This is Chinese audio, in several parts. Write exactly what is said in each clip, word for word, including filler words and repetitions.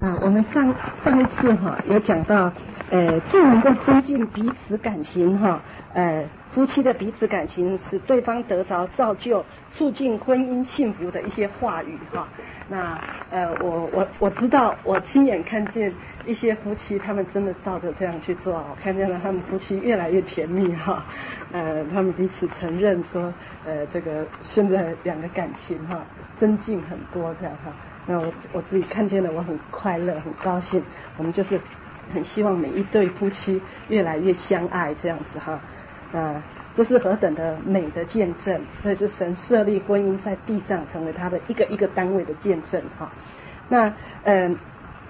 啊，我们上上一次哈有讲到，呃，最能够增进彼此感情哈，呃，夫妻的彼此感情，使对方得着造就，促进婚姻幸福的一些话语哈。那呃，我我我知道，我亲眼看见一些夫妻，他们真的照着这样去做，我看见了他们夫妻越来越甜蜜哈。呃，他们彼此承认说，呃，这个现在两个感情哈增进很多这样哈。那我我自己看见了，我很快乐，很高兴。我们就是很希望每一对夫妻越来越相爱这样子哈。啊，这是何等的美的见证！这是神设立婚姻在地上成为他的一个一个单位的见证哈。那嗯、呃，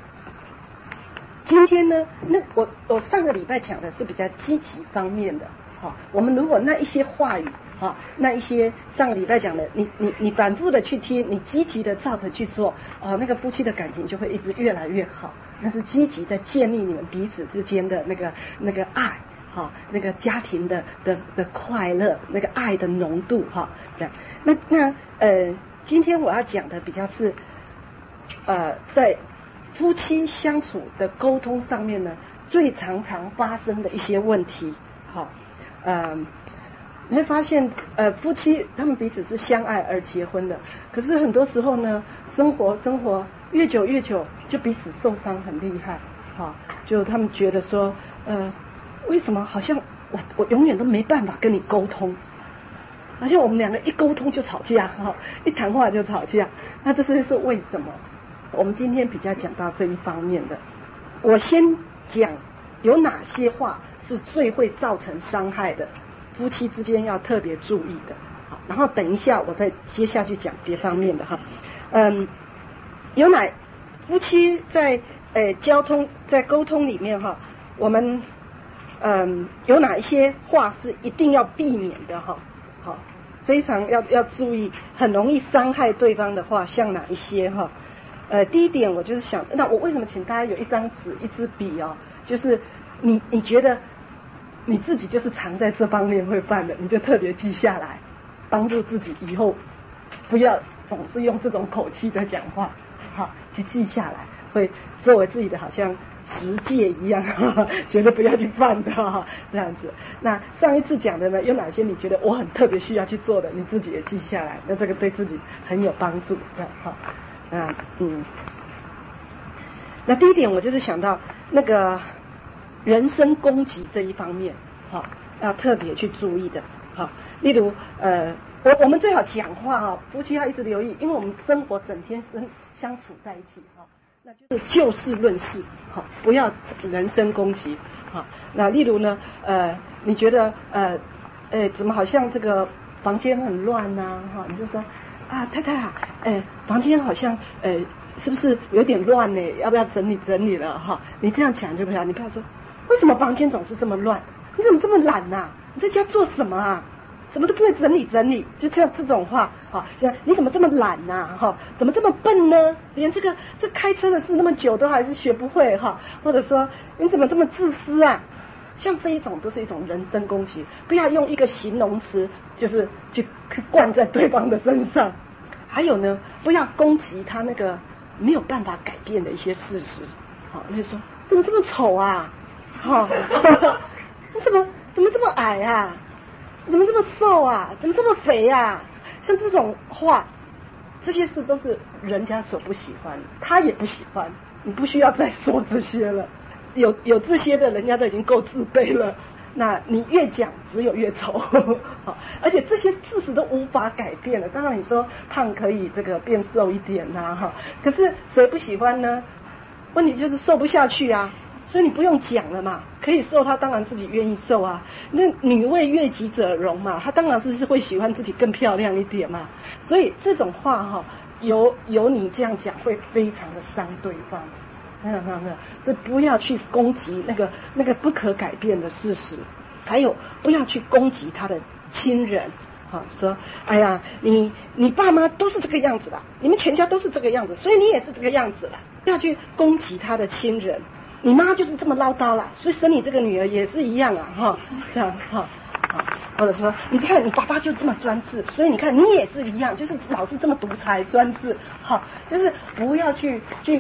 今天呢，那我我上个礼拜讲的是比较积极方面的哈。我们如果那一些话语。啊，那一些上个礼拜讲的，你你你反复的去听，你积极的照着去做，啊，那个夫妻的感情就会一直越来越好。那是积极在建立你们彼此之间的那个那个爱，哈、啊，那个家庭的的的快乐，那个爱的浓度，哈、啊，这样。那那呃，今天我要讲的比较是，呃，在夫妻相处的沟通上面呢，最常常发生的一些问题，好、啊，嗯。你会发现，呃，夫妻他们彼此是相爱而结婚的，可是很多时候呢，生活生活越久越久，就彼此受伤很厉害，哈、啊，就他们觉得说，呃，为什么好像我我永远都没办法跟你沟通，好像我们两个一沟通就吵架，哈、啊，一谈话就吵架，那这是是为什么？我们今天比较讲到这一方面的，我先讲有哪些话是最会造成伤害的。夫妻之间要特别注意的，好，然后等一下我再接下去讲别方面的哈，嗯，有哪夫妻在呃交通在沟通里面哈，我们嗯有哪一些话是一定要避免的哈，好，非常要要注意，很容易伤害对方的话，像哪一些哈？呃，第一点我就是想，那我为什么请大家有一张纸一支笔哦？就是你你觉得。你自己就是常在这方面会犯的，你就特别记下来，帮助自己以后不要总是用这种口气在讲话，好，去记下来，会作为自己的好像十戒一样，呵呵，觉得不要去犯的哈，这样子。那上一次讲的呢，有哪些你觉得我很特别需要去做的，你自己也记下来，那这个对自己很有帮助，这样哈。啊，嗯，那第一点我就是想到那个。人身攻击这一方面，好、哦，要特别去注意的，好、哦，例如，呃，我我们最好讲话哈、哦，夫妻要一直留意，因为我们生活整天生相处在一起哈、哦，那就是就事论事，好、哦，不要人身攻击，好、哦，那例如呢，呃，你觉得呃，呃，怎么好像这个房间很乱呐、啊，哈、哦，你就说啊，太太啊，呃，房间好像呃，是不是有点乱呢？要不要整理整理了哈、哦？你这样讲就不要，你不要说。为什么房间总是这么乱？你怎么这么懒呐、啊？你在家做什么啊？什么都不会整理整理，就这样这种话，好，像你怎么这么懒呐、啊？哈，怎么这么笨呢？连这个这开车的事那么久都还是学不会哈？或者说你怎么这么自私啊？像这一种都是一种人身攻击，不要用一个形容词，就是去灌在对方的身上。还有呢，不要攻击他那个没有办法改变的一些事实，好，那就说怎么这么丑啊？哈、哦，你怎么怎么这么矮啊？怎么这么瘦啊？怎么这么肥啊？像这种话，这些事都是人家所不喜欢的，他也不喜欢，你不需要再说这些了。有有这些的人家都已经够自卑了，那你越讲只有越丑，好，而且这些事实都无法改变了。当然你说胖可以这个变瘦一点呐、啊，哈，可是谁不喜欢呢？问题就是瘦不下去啊。所以你不用讲了嘛，可以瘦，他当然自己愿意瘦啊。那女为悦己者容嘛，他当然是是会喜欢自己更漂亮一点嘛。所以这种话哈、哦，由由你这样讲会非常的伤对方，没有没有没有。所以不要去攻击那个那个不可改变的事实，还有不要去攻击他的亲人。好，说哎呀，你你爸妈都是这个样子啦，你们全家都是这个样子，所以你也是这个样子啦。不要去攻击他的亲人。你妈就是这么唠叨啦，所以生你这个女儿也是一样啊，哈，这样哈，好，或者说，你看你爸爸就这么专制，所以你看你也是一样，就是老是这么独裁专制，哈，就是不要去去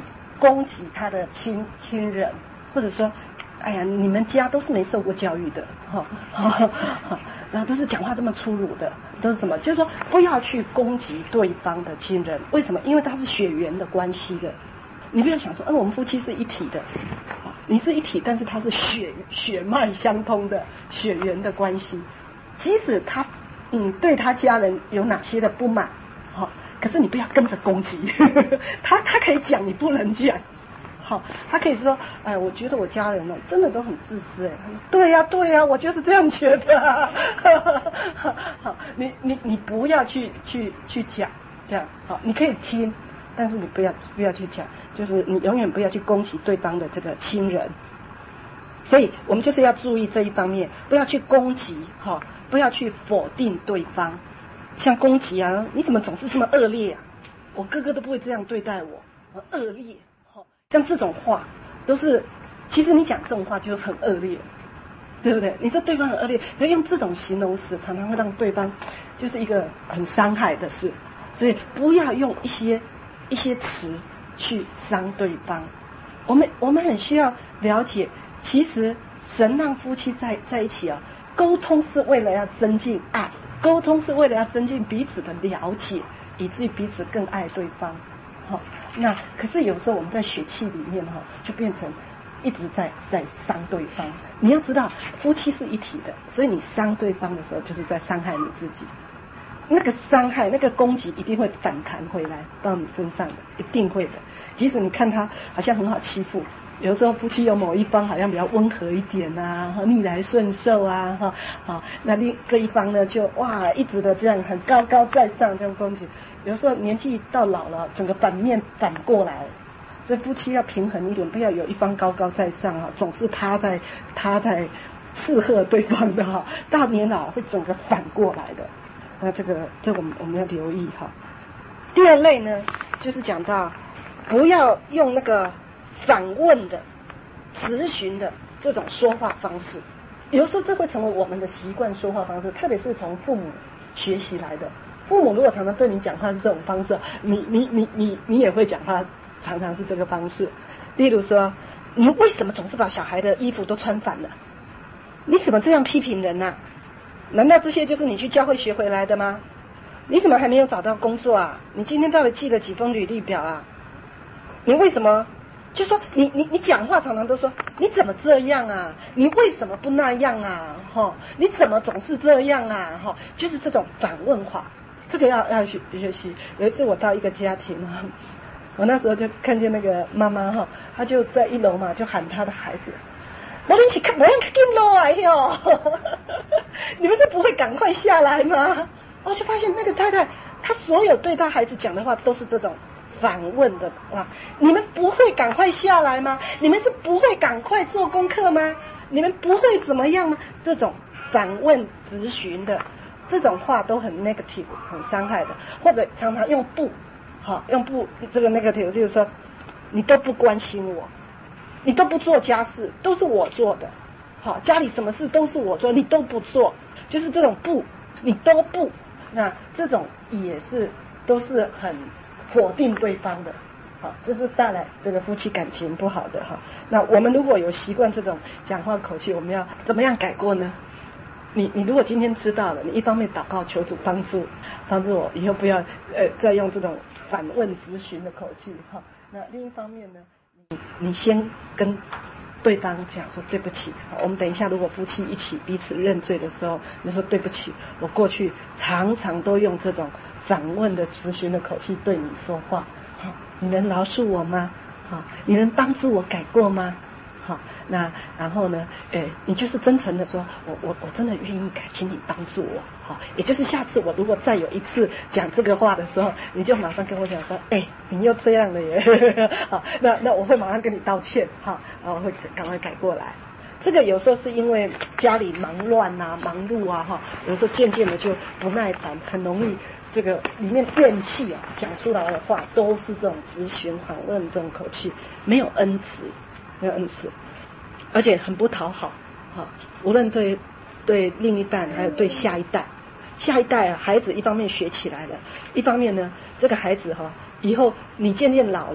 攻击他的亲亲人，或者说，哎呀，你们家都是没受过教育的，哈、哦，然后都是讲话这么粗鲁的，都是什么？就是说不要去攻击对方的亲人，为什么？因为他是血缘的关系的，你不要想说，嗯、呃，我们夫妻是一体的，你是一体，但是他是血血脉相通的血缘的关系，即使他嗯对他家人有哪些的不满，好、哦，可是你不要跟着攻击，他他可以讲，你不能讲。好，他可以说，哎，我觉得我家人呢，真的都很自私，哎，对呀、啊，对呀、啊，我就是这样觉得、啊。好，你你你不要去去去讲，这样好，你可以听，但是你不要不要去讲，就是你永远不要去攻击对方的这个亲人。所以我们就是要注意这一方面，不要去攻击，哈、哦，不要去否定对方，像攻击啊，你怎么总是这么恶劣啊？我哥哥都不会这样对待我，我恶劣。像这种话都是，其实你讲这种话就很恶劣，对不对？你说对方很恶劣，可用这种形容词常常会让对方就是一个很伤害的事，所以不要用一些一些词去伤对方。我们我们很需要了解，其实神让夫妻在在一起啊，沟通是为了要增进爱，沟通是为了要增进彼此的了解，以至于彼此更爱对方。好、哦。那可是有时候我们在血气里面哈、哦，就变成一直在在伤对方。你要知道，夫妻是一体的，所以你伤对方的时候，就是在伤害你自己。那个伤害、那个攻击一定会反弹回来到你身上的，一定会的。即使你看他好像很好欺负，有时候夫妻有某一方好像比较温和一点啊，逆来顺受啊，哈，好，那另这一方呢就哇一直的这样很高高在上这样攻击。有时候年纪到老了，整个反面反过来，所以夫妻要平衡一点，不要有一方高高在上啊，总是他在他在斥喝对方的哈，到年老会整个反过来的。那这个这我们我们要留意哈。第二类呢，就是讲到不要用那个反问的、质询的这种说话方式，有时候这会成为我们的习惯说话方式，特别是从父母学习来的。父母如果常常对你讲话是这种方式，你你你你你也会讲话，常常是这个方式。例如说，你为什么总是把小孩的衣服都穿反了？你怎么这样批评人啊？难道这些就是你去教会学回来的吗？你怎么还没有找到工作啊？你今天到底寄了几封履历表啊？你为什么？就说你你你讲话常常都说你怎么这样啊？你为什么不那样啊？哈、哦，你怎么总是这样啊？哈、哦，就是这种反问话。这个要要学学习。有一次我到一个家庭啊，我那时候就看见那个妈妈哈，她就在一楼嘛，就喊她的孩子：“我们一起看，我要看楼啊哟！你们是不会赶快下来吗？”我就发现那个太太，她所有对她孩子讲的话都是这种反问的话：“你们不会赶快下来吗？你们是不会赶快做功课吗？你们不会怎么样吗？”这种反问质询的。这种话都很 negative， 很伤害的，或者常常用不，好用不这个 negative， 就是说你都不关心我，你都不做家事，都是我做的，好家里什么事都是我做，你都不做，就是这种不，你都不，那这种也是都是很否定对方的，好，这是带来这个夫妻感情不好的哈。那我们如果有习惯这种讲话口气，我们要怎么样改过呢？你你如果今天知道了，你一方面祷告求主帮助帮助我，以后不要呃再用这种反问质询的口气哈。那另一方面呢，你你先跟对方讲说对不起，我们等一下如果夫妻一起彼此认罪的时候，你说对不起，我过去常常都用这种反问的质询的口气对你说话，好，你能饶恕我吗？好，你能帮助我改过吗？好，那然后呢？诶，你就是真诚的说，我我我真的愿意改，请你帮助我。好，也就是下次我如果再有一次讲这个话的时候，你就马上跟我讲说，哎，你又这样了耶。好，那那我会马上跟你道歉，好，然后会赶快改过来。这个有时候是因为家里忙乱啊、忙碌啊，哈，有时候渐渐的就不耐烦，很容易这个里面怨气啊，讲出来的话都是这种质询、反问这种口气，没有恩慈。没有恩慈，而且很不讨好，哈，无论对对另一半，还有对下一代，下一代啊，孩子一方面学起来了，一方面呢，这个孩子哈，以后你渐渐老了，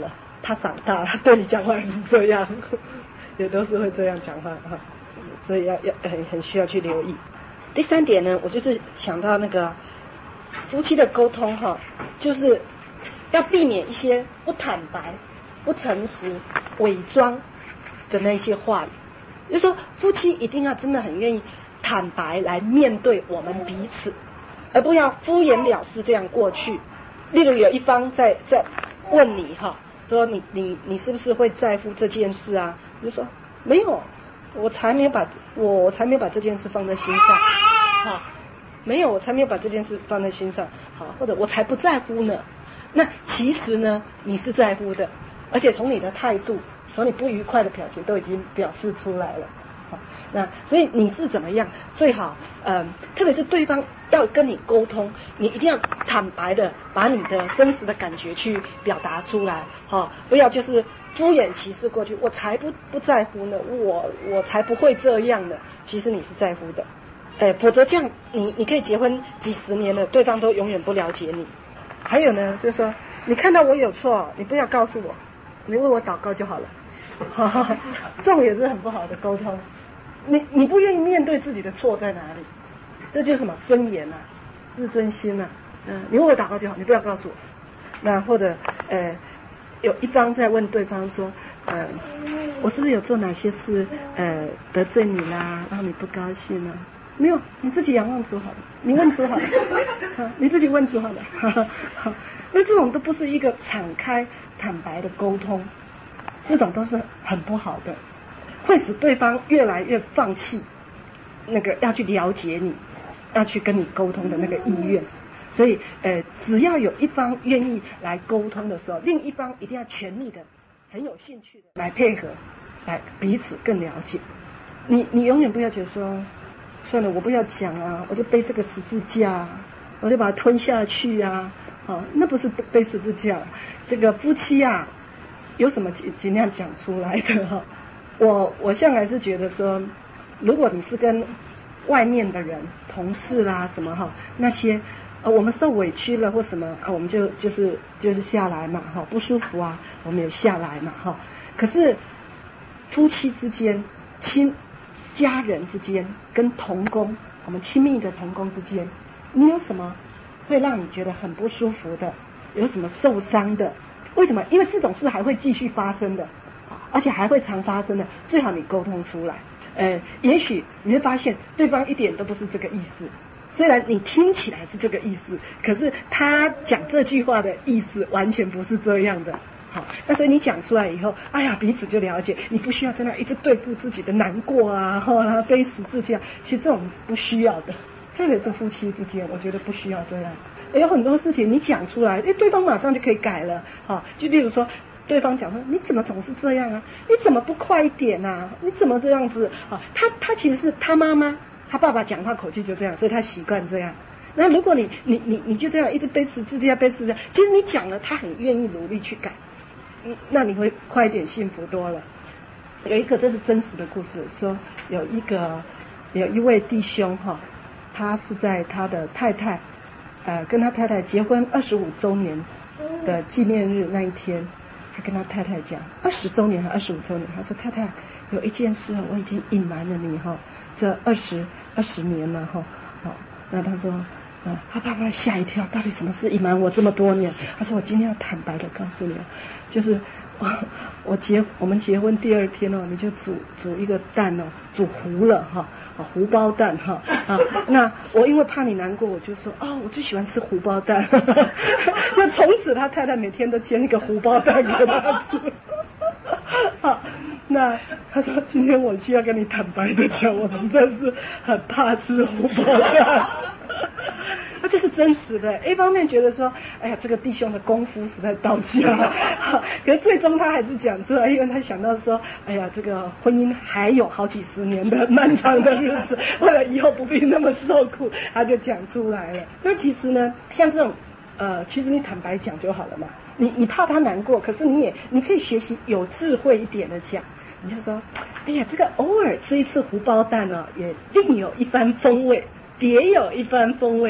他长大，他对你讲话是这样，也都是会这样讲话哈，所以要要很很需要去留意。第三点呢，我就是想到那个夫妻的沟通哈，就是要避免一些不坦白、不诚实、伪装的那些话语。就是说，夫妻一定要真的很愿意坦白来面对我们彼此，而不要敷衍了事这样过去。例如有一方在在问你哈，说你你你是不是会在乎这件事啊？你就说没有，我才没有把我我才没有把这件事放在心上，哈，没有，我才没有把这件事放在心上，好，或者我才不在乎呢。那其实呢，你是在乎的，而且从你的态度。从你不愉快的表情都已经表示出来了，好，那所以你是怎么样？最好，嗯，特别是对方要跟你沟通，你一定要坦白的把你的真实的感觉去表达出来，哈，不要就是敷衍其事过去。我才不不在乎呢，我我才不会这样呢。其实你是在乎的，哎，否则这样你你可以结婚几十年了，对方都永远不了解你。还有呢，就是说你看到我有错，你不要告诉我，你为我祷告就好了。哈哈，这种也是很不好的沟通。你你不愿意面对自己的错在哪里，这就是什么尊严啊，自尊心啊。嗯，你为我祷告就好，你不要告诉我。那或者呃，有一方在问对方说，呃，我是不是有做哪些事呃得罪你啦，让你不高兴啊？没有，你自己仰望主好了，你问主好了，啊，你自己问主好了。哈哈，好，那这种都不是一个敞开坦白的沟通。这种都是很不好的，会使对方越来越放弃那个要去了解你，要去跟你沟通的那个意愿。所以，呃，只要有一方愿意来沟通的时候，另一方一定要全力的、很有兴趣的来配合，来彼此更了解。你你永远不要觉得说，算了，我不要讲啊，我就背这个十字架啊，我就把它吞下去啊，哦，那不是背十字架，这个夫妻啊。有什么尽尽量讲出来的哈，我我向来是觉得说，如果你是跟外面的人、同事啦什么哈，那些呃我们受委屈了或什么啊，我们就就是就是下来嘛哈，不舒服啊，我们也下来嘛哈。可是夫妻之间、亲家人之间、跟同工，我们亲密的同工之间，你有什么会让你觉得很不舒服的？有什么受伤的？为什么？因为这种事还会继续发生的，而且还会常发生的。最好你沟通出来，呃，也许你会发现对方一点都不是这个意思。虽然你听起来是这个意思，可是他讲这句话的意思完全不是这样的。好，那所以你讲出来以后，哎呀，彼此就了解。你不需要在那一直对付自己的难过啊，哈，背十字架。其实这种不需要的，特别是夫妻之间，我觉得不需要这样。有很多事情你讲出来，哎，对方马上就可以改了，哈。就例如说，对方讲说，你怎么总是这样啊？你怎么不快一点啊？你怎么这样子啊？他他其实是他妈妈，他爸爸讲话口气就这样，所以他习惯这样。那如果你你你你就这样一直背十字架背十字架，其实你讲了，他很愿意努力去改，嗯，那你会快一点，幸福多了。有一个这是真实的故事，说有一个有一位弟兄哈，他是在他的太太。呃，跟他太太结婚二十五周年的纪念日那一天，他跟他太太讲，二十周年还二十五周年，他说太太有一件事我已经隐瞒了你哈，这二十二十年了哈，好，那他说，啊，他爸爸吓一跳，到底什么事隐瞒我这么多年？他说我今天要坦白的告诉你，就是我我结我们结婚第二天哦，你就煮煮一个蛋哦，煮糊了哈。啊，糊包蛋哈啊，那我因为怕你难过，我就说哦，我最喜欢吃糊包蛋，就从此他太太每天都煎一个糊包蛋给他吃。好，那他说今天我需要跟你坦白的讲，我实在是很怕吃糊包蛋。那这是真实的。一方面觉得说，哎呀，这个弟兄的功夫实在到家，可是最终他还是讲出来，因为他想到说，哎呀，这个婚姻还有好几十年的漫长的日子，为了以后不必那么受苦，他就讲出来了。那其实呢，像这种，呃，其实你坦白讲就好了嘛。你你怕他难过，可是你也你可以学习有智慧一点的讲，你就说，哎呀，这个偶尔吃一次糊包蛋哦，也另有一番风味，别有一番风味。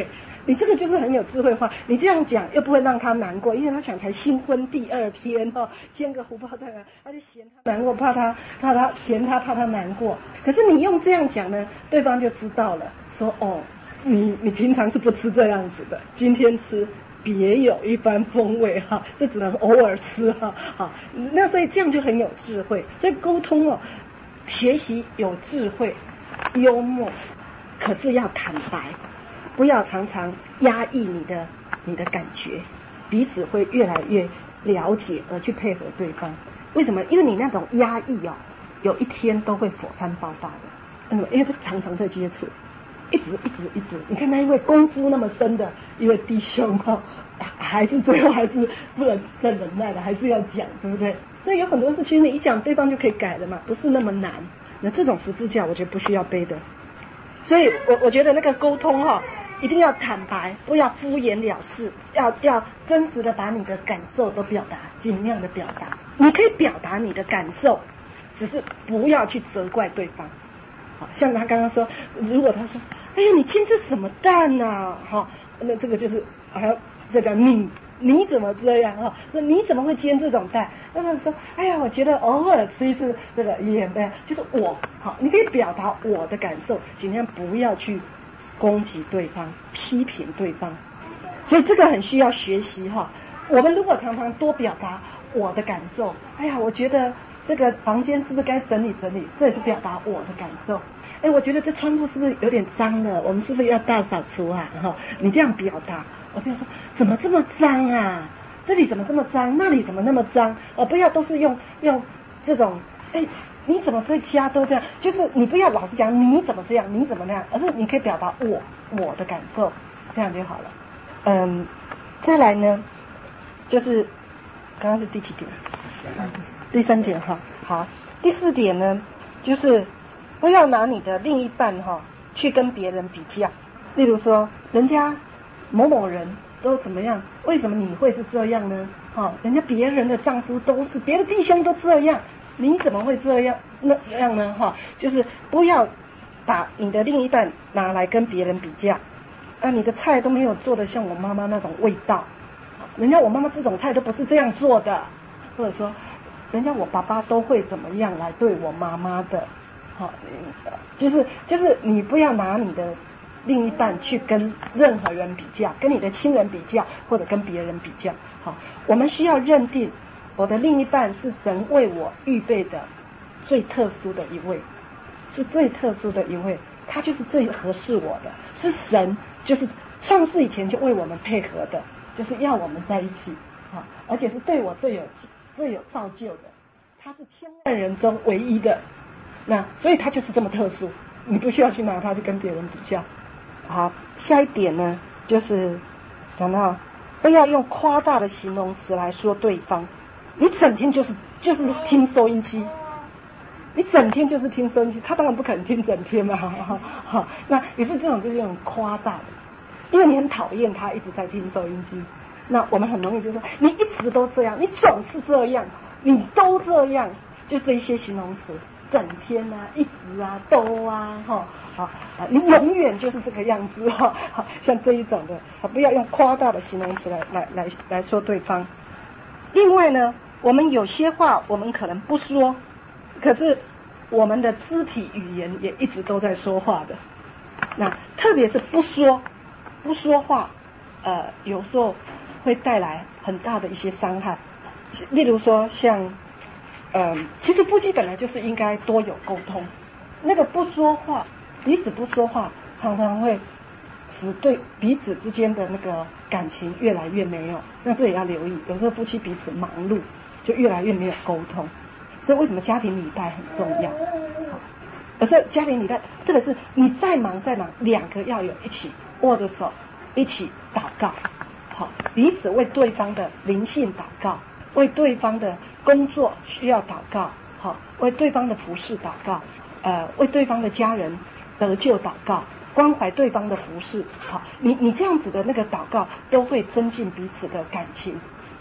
你这个就是很有智慧话，你这样讲又不会让他难过，因为他想才新婚第二天哦，煎个胡泡蛋，他就嫌他难过，怕他怕他嫌他怕他难过。可是你用这样讲呢，对方就知道了，说哦，你你平常是不吃这样子的，今天吃别有一番风味哈，这只能偶尔吃哈，好，那所以这样就很有智慧。所以沟通哦，学习有智慧、幽默，可是要坦白。不要常常压抑你的你的感觉，彼此会越来越了解而去配合对方。为什么？因为你那种压抑哦，有一天都会火山爆发的。嗯，因为他常常在接触，一直一直一直。你看那一位功夫那么深的一位弟兄哈、哦，还是最后还是不能再忍耐了，还是要讲，对不对？所以有很多事情你一讲，对方就可以改了嘛，不是那么难。那这种十字架，我觉得不需要背的。所以我我觉得那个沟通哈、哦。一定要坦白，不要敷衍了事，要要真实的把你的感受都表达，尽量的表达。你可以表达你的感受，只是不要去责怪对方。好，像他刚刚说，如果他说：“哎呀，你煎这什么蛋啊？”哈，那这个就是还要这个你你怎么这样哈？那你怎么会煎这种蛋？那他说：“哎呀，我觉得偶尔吃一次这个也没有，就是我好，你可以表达我的感受，尽量不要去。”攻击对方，批评对方，所以这个很需要学习哈。我们如果常常多表达我的感受，哎呀，我觉得这个房间是不是该整理整理？这也是表达我的感受。哎，我觉得这窗户是不是有点脏了？我们是不是要大扫除啊？哈，你这样表达，我不要说怎么这么脏啊？这里怎么这么脏？那里怎么那么脏？哦，不要都是用用这种哎。你怎么在家都这样？就是你不要老是讲你怎么这样，你怎么那样，而是你可以表达我我的感受，这样就好了。嗯，再来呢，就是刚刚是第几点？第三点哈。好，第四点呢，就是不要拿你的另一半哈去跟别人比较。例如说，人家某某人都怎么样，为什么你会是这样呢？哈，人家别人的丈夫都是，别的弟兄都这样。你怎么会这样那样呢？哈，就是不要把你的另一半拿来跟别人比较。啊，你的菜都没有做的像我妈妈那种味道，人家我妈妈这种菜都不是这样做的，或者说，人家我爸爸都会怎么样来对我妈妈的，好，就是就是你不要拿你的另一半去跟任何人比较，跟你的亲人比较，或者跟别人比较。好，我们需要认定。我的另一半是神为我预备的最特殊的一位，是最特殊的一位，他就是最合适我的，是神，就是创世以前就为我们配合的，就是要我们在一起啊，而且是对我最有最有造就的，他是千万人中唯一的，那所以他就是这么特殊，你不需要去拿他去跟别人比较。好，下一点呢，就是讲到不要用夸大的形容词来说对方。你整天就是就是听收音机，你整天就是听收音机，他当然不可能听整天嘛，哈哈哈。那也是这种就是很夸大的，因为你很讨厌他一直在听收音机。那我们很容易就说你一直都这样，你总是这样，你都这样，就这一些形容词，整天啊，一直啊，都啊，哈啊啊，你永远就是这个样子哈，好像这一种的，啊，不要用夸大的形容词来来来来说对方。另外呢。我们有些话我们可能不说，可是我们的肢体语言也一直都在说话的。那特别是不说不说话，呃，有时候会带来很大的一些伤害。例如说像，嗯、呃，其实夫妻本来就是应该多有沟通。那个不说话，彼此不说话，常常会使对彼此之间的那个感情越来越没有。那这也要留意，有时候夫妻彼此忙碌。就越来越没有沟通，所以为什么家庭礼拜很重要？而且家庭礼拜，特别是你再忙再忙，两个要有一起握着手，一起祷告，好，彼此为对方的灵性祷告，为对方的工作需要祷告，好，为对方的服事祷告，呃，为对方的家人得救祷告，关怀对方的服事，好，你你这样子的那个祷告，都会增进彼此的感情。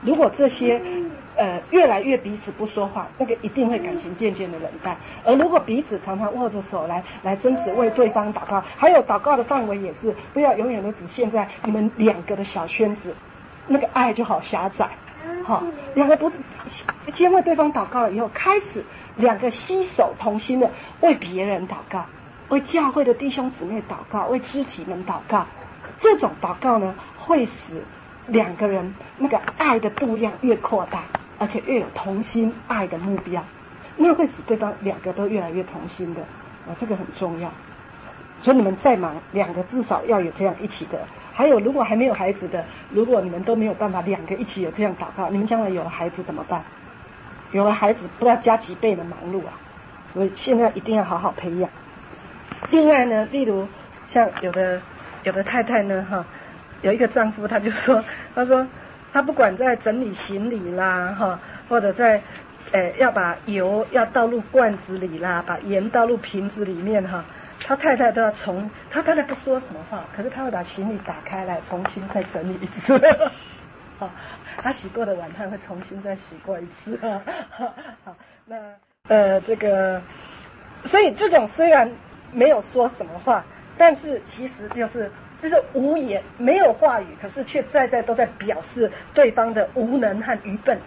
如果这些呃越来越彼此不说话，那个一定会感情渐渐的冷淡。而如果彼此常常握着手来来真实为对方祷告，还有祷告的范围也是不要永远都只限在你们两个的小圈子，那个爱就好狭窄。好，两个不是先为对方祷告了以后，开始两个携手同心的为别人祷告，为教会的弟兄姊妹祷告，为肢体们祷告。这种祷告呢，会使两个人那个爱的度量越扩大，而且越有同心爱的目标，那会使对方两个都越来越同心的啊，这个很重要。所以你们再忙，两个至少要有这样一起的。还有，如果还没有孩子的，如果你们都没有办法两个一起有这样祷告，你们将来有了孩子怎么办？有了孩子不知道加几倍的忙碌啊！所以现在一定要好好培养。另外呢，例如像有的有的太太呢，哈，有一个丈夫他就说，他说他不管在整理行李啦，哈，或者在呃要把油要倒入罐子里啦，把盐倒入瓶子里面哈。他太太都要重，他太太不说什么话，可是他会把行李打开来，重新再整理一次。好，他洗过的碗，他会重新再洗过一次。好，那呃，这个，所以这种虽然没有说什么话，但是其实就是就是无言，没有话语，可是却在在都在表示对方的无能和愚笨。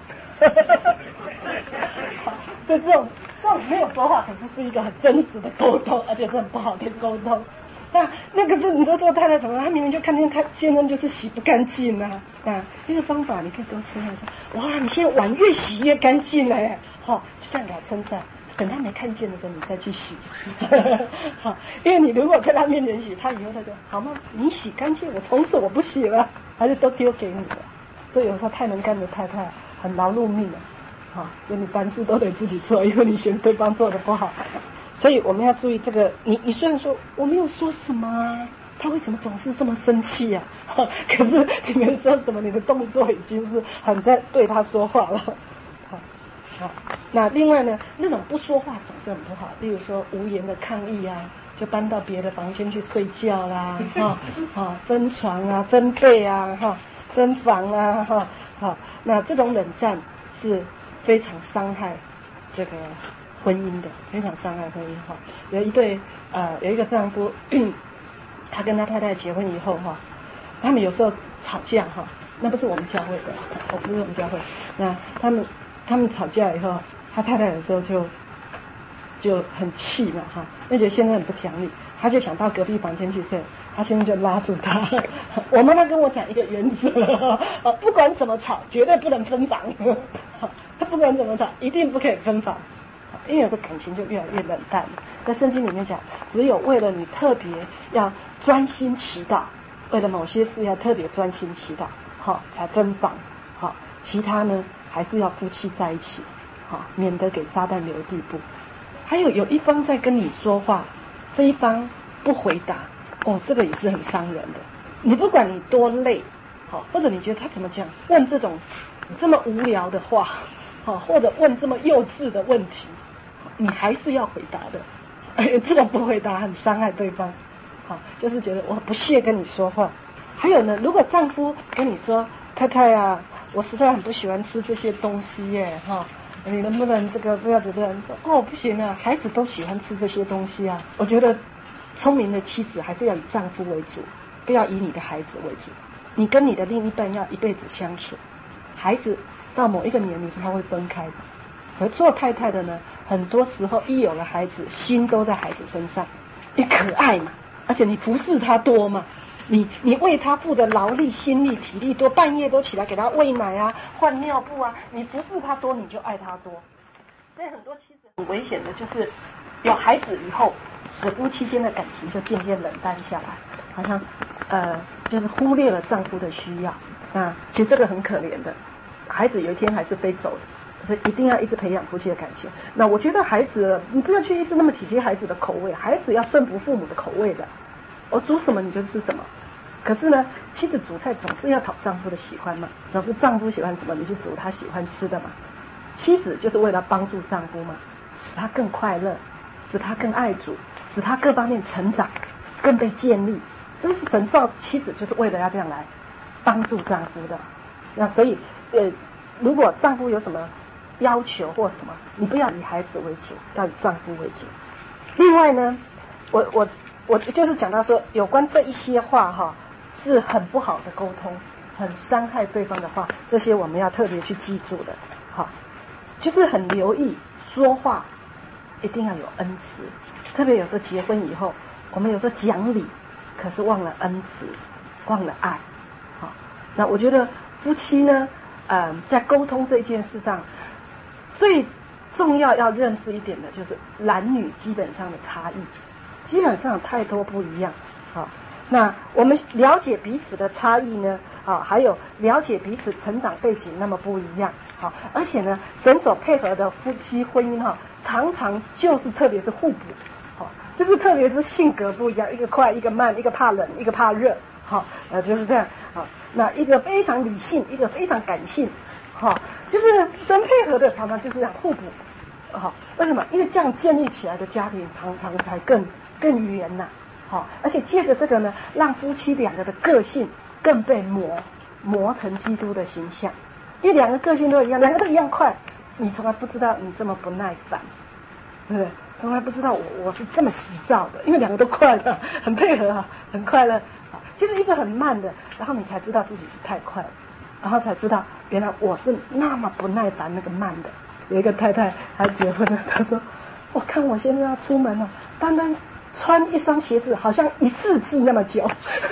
好，就这种。这种没有说话，可是是一个很真实的沟通，而且是很不好的沟通。那那个是你说做太太怎么？他明明就看见他先生就是洗不干净啊啊！那个方法你可以多称赞说：哇，你现在碗越洗越干净了耶！好、哦，就这样给他称赞。等他没看见的时候，你再去洗。好，因为你如果在他面前洗，他以后他就好吗？你洗干净，我从此我不洗了，还是都丢给你了。所以有时候太能干的太太很劳碌命了。好，所以你凡事都得自己做，因为你嫌对方做的不好。所以我们要注意这个，你你虽然说我没有说什么啊，他为什么总是这么生气啊？可是你没说什么，你的动作已经是很在对他说话了。好，好，那另外呢，那种不说话总是很不好，例如说无言的抗议啊，就搬到别的房间去睡觉啦，哈，啊，分床啊，分被啊，哈，分房啊，哈，好，那这种冷战是非常伤害这个婚姻的，非常伤害婚姻哈。有一对呃，有一个丈夫，他跟他太太结婚以后哈，他们有时候吵架哈，那不是我们教会的，我不是我们教会。那他们他们吵架以后，他太太有时候就就很气嘛哈，那觉得先生很不讲理，他就想到隔壁房间去睡，他先生就拉住他。我妈妈跟我讲一个原则，不管怎么吵，绝对不能分房。他不管怎么吵，一定不可以分房，因为有时候感情就越来越冷淡了。在圣经里面讲，只有为了你特别要专心祈祷，为了某些事要特别专心祈祷，好才分房。好，其他呢还是要夫妻在一起，好，免得给撒旦留地步。还有有一方在跟你说话，这一方不回答，哦，这个也是很伤人的。你不管你多累，好，或者你觉得他怎么讲，问这种这么无聊的话。好，或者问这么幼稚的问题，你还是要回答的。哎，这个不回答很伤害对方。好，就是觉得我不屑跟你说话。还有呢，如果丈夫跟你说：“太太啊，我实在很不喜欢吃这些东西耶，哈，你能不能这个不要这样说？”哦，不行啊，孩子都喜欢吃这些东西啊。我觉得聪明的妻子还是要以丈夫为主，不要以你的孩子为主。你跟你的另一半要一辈子相处，孩子到某一个年龄他会分开的，而做太太的呢，很多时候一有了孩子，心都在孩子身上。你可爱嘛，而且你服侍他多嘛，你你为他付的劳力、心力、体力多，半夜都起来给他喂奶啊、换尿布啊，你服侍他多，你就爱他多。所以很多妻子很危险的就是有孩子以后，使夫妻间的感情就渐渐冷淡下来，好像呃就是忽略了丈夫的需要。那其实这个很可怜的。孩子有一天还是飞走的，所以一定要一直培养夫妻的感情。那我觉得孩子，你不要去一直那么体贴孩子的口味，孩子要顺服父母的口味的。我煮什么你就吃什么。可是呢，妻子煮菜总是要讨丈夫的喜欢嘛，总是丈夫喜欢什么，你去煮他喜欢吃的嘛。妻子就是为了帮助丈夫嘛，使他更快乐，使他更爱主，使他各方面成长，更被建立。这是神造妻子就是为了要这样来帮助丈夫的。那所以呃，如果丈夫有什么要求或什么，你不要以孩子为主，要以丈夫为主。另外呢，我我我就是讲到说，有关这一些话哈，是很不好的沟通，很伤害对方的话，这些我们要特别去记住的。好，就是很留意说话，一定要有恩慈。特别有时候结婚以后，我们有时候讲理，可是忘了恩慈，忘了爱。好，那我觉得夫妻呢，呃，在沟通这件事上，最重要要认识一点的就是男女基本上的差异，基本上太多不一样。好，那我们了解彼此的差异呢，啊，还有了解彼此成长背景那么不一样。好，而且呢，神所配合的夫妻婚姻哈，常常就是特别是互补。好，就是特别是性格不一样，一个快，一个慢，一个怕冷，一个怕热。好，呃，就是这样。好，那一个非常理性，一个非常感性。好，就是神配合的常常就是这样互补。好，为什么？因为这样建立起来的家庭常常才更更圆呐。好，而且借着这个呢，让夫妻两个的个性更被磨磨成基督的形象。因为两个个性都一样，两个都一样快，你从来不知道你这么不耐烦，对不对？从来不知道我我是这么急躁的，因为两个都快乐，很配合啊，很快乐。就是一个很慢的，然后你才知道自己是太快了，然后才知道原来我是那么不耐烦那个慢的。有一个太太她结婚了，她说：“我看我现在要出门了，单单穿一双鞋子好像一世纪那么久。”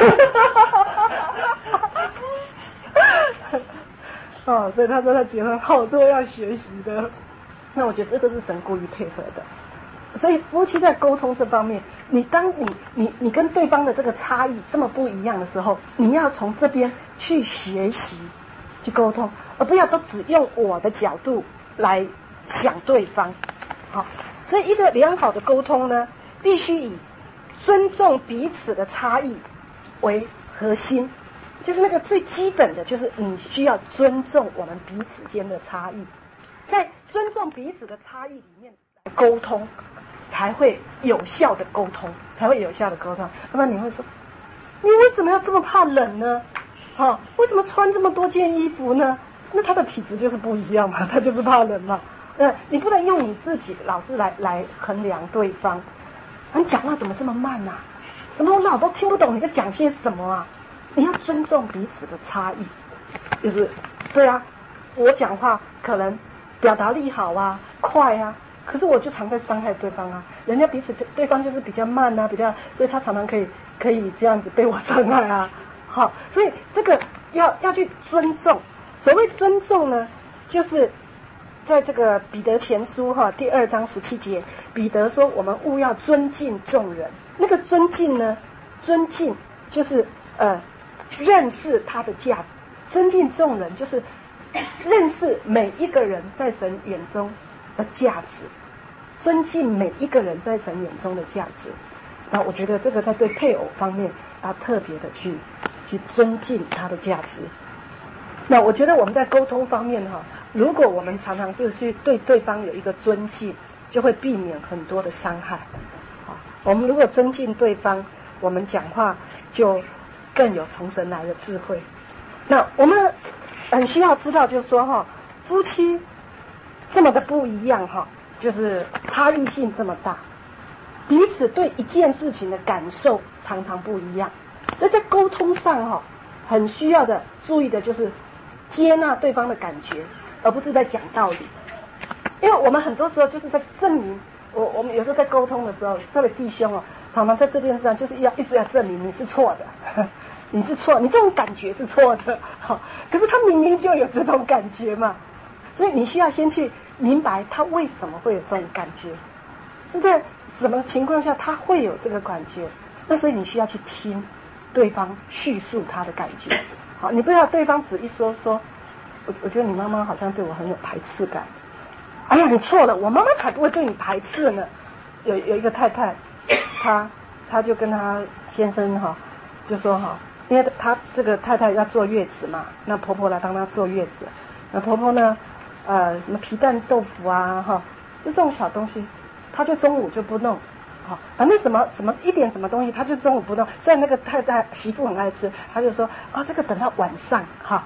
哦，所以她说她结婚好多要学习的。那我觉得这都是神故意配合的。所以夫妻在沟通这方面，你当你你你跟对方的这个差异这么不一样的时候，你要从这边去学习去沟通，而不要都只用我的角度来想对方。好，所以一个良好的沟通呢，必须以尊重彼此的差异为核心，就是那个最基本的，就是你需要尊重我们彼此间的差异，在尊重彼此的差异里面沟通，才会有效的沟通，才会有效的沟通。要不然你会说，你为什么要这么怕冷呢？啊，为什么穿这么多件衣服呢？那他的体质就是不一样嘛，他就是怕冷嘛。呃，你不能用你自己老是来来衡量对方。你讲话怎么这么慢啊？怎么我老都听不懂你在讲些什么啊？你要尊重彼此的差异，就是对啊，我讲话可能表达力好啊，快啊。可是我就常在伤害对方啊，人家彼此对方就是比较慢啊，比较，所以他常常可以可以这样子被我伤害啊。好，所以这个要要去尊重。所谓尊重呢，就是在这个彼得前书哈第二章十七节，彼得说我们务要尊敬众人。那个尊敬呢，尊敬就是呃认识他的价值，尊敬众人就是认识每一个人在神眼中的价值，尊敬每一个人在神眼中的价值。那我觉得这个在对配偶方面要特别的去去尊敬他的价值。那我觉得我们在沟通方面哈，如果我们常常是去对对方有一个尊敬，就会避免很多的伤害。好，我们如果尊敬对方，我们讲话就更有从神来的智慧。那我们很需要知道，就是说哈，夫妻这么的不一样哈，就是差异性这么大，彼此对一件事情的感受常常不一样，所以在沟通上哈，很需要的注意的就是接纳对方的感觉，而不是在讲道理。因为我们很多时候就是在证明，我我们有时候在沟通的时候，特别弟兄哦，常常在这件事上就是要一直要证明你是错的，你是错，你这种感觉是错的。好，可是他明明就有这种感觉嘛。所以你需要先去明白他为什么会有这种感觉，是在什么情况下他会有这个感觉。那所以你需要去听对方叙述他的感觉。好，你不要对方只一说说，我我觉得你妈妈好像对我很有排斥感。哎呀，你错了，我妈妈才不会对你排斥呢。有有一个太太，她她就跟她先生哈，就说哈，因为她这个太太要坐月子嘛，那婆婆来帮她坐月子，那婆婆呢？呃，什么皮蛋豆腐啊，哈，就这种小东西，他就中午就不弄，好，反正什么什么一点什么东西，他就中午不弄。虽然那个太太媳妇很爱吃，他就说啊、哦，这个等到晚上哈，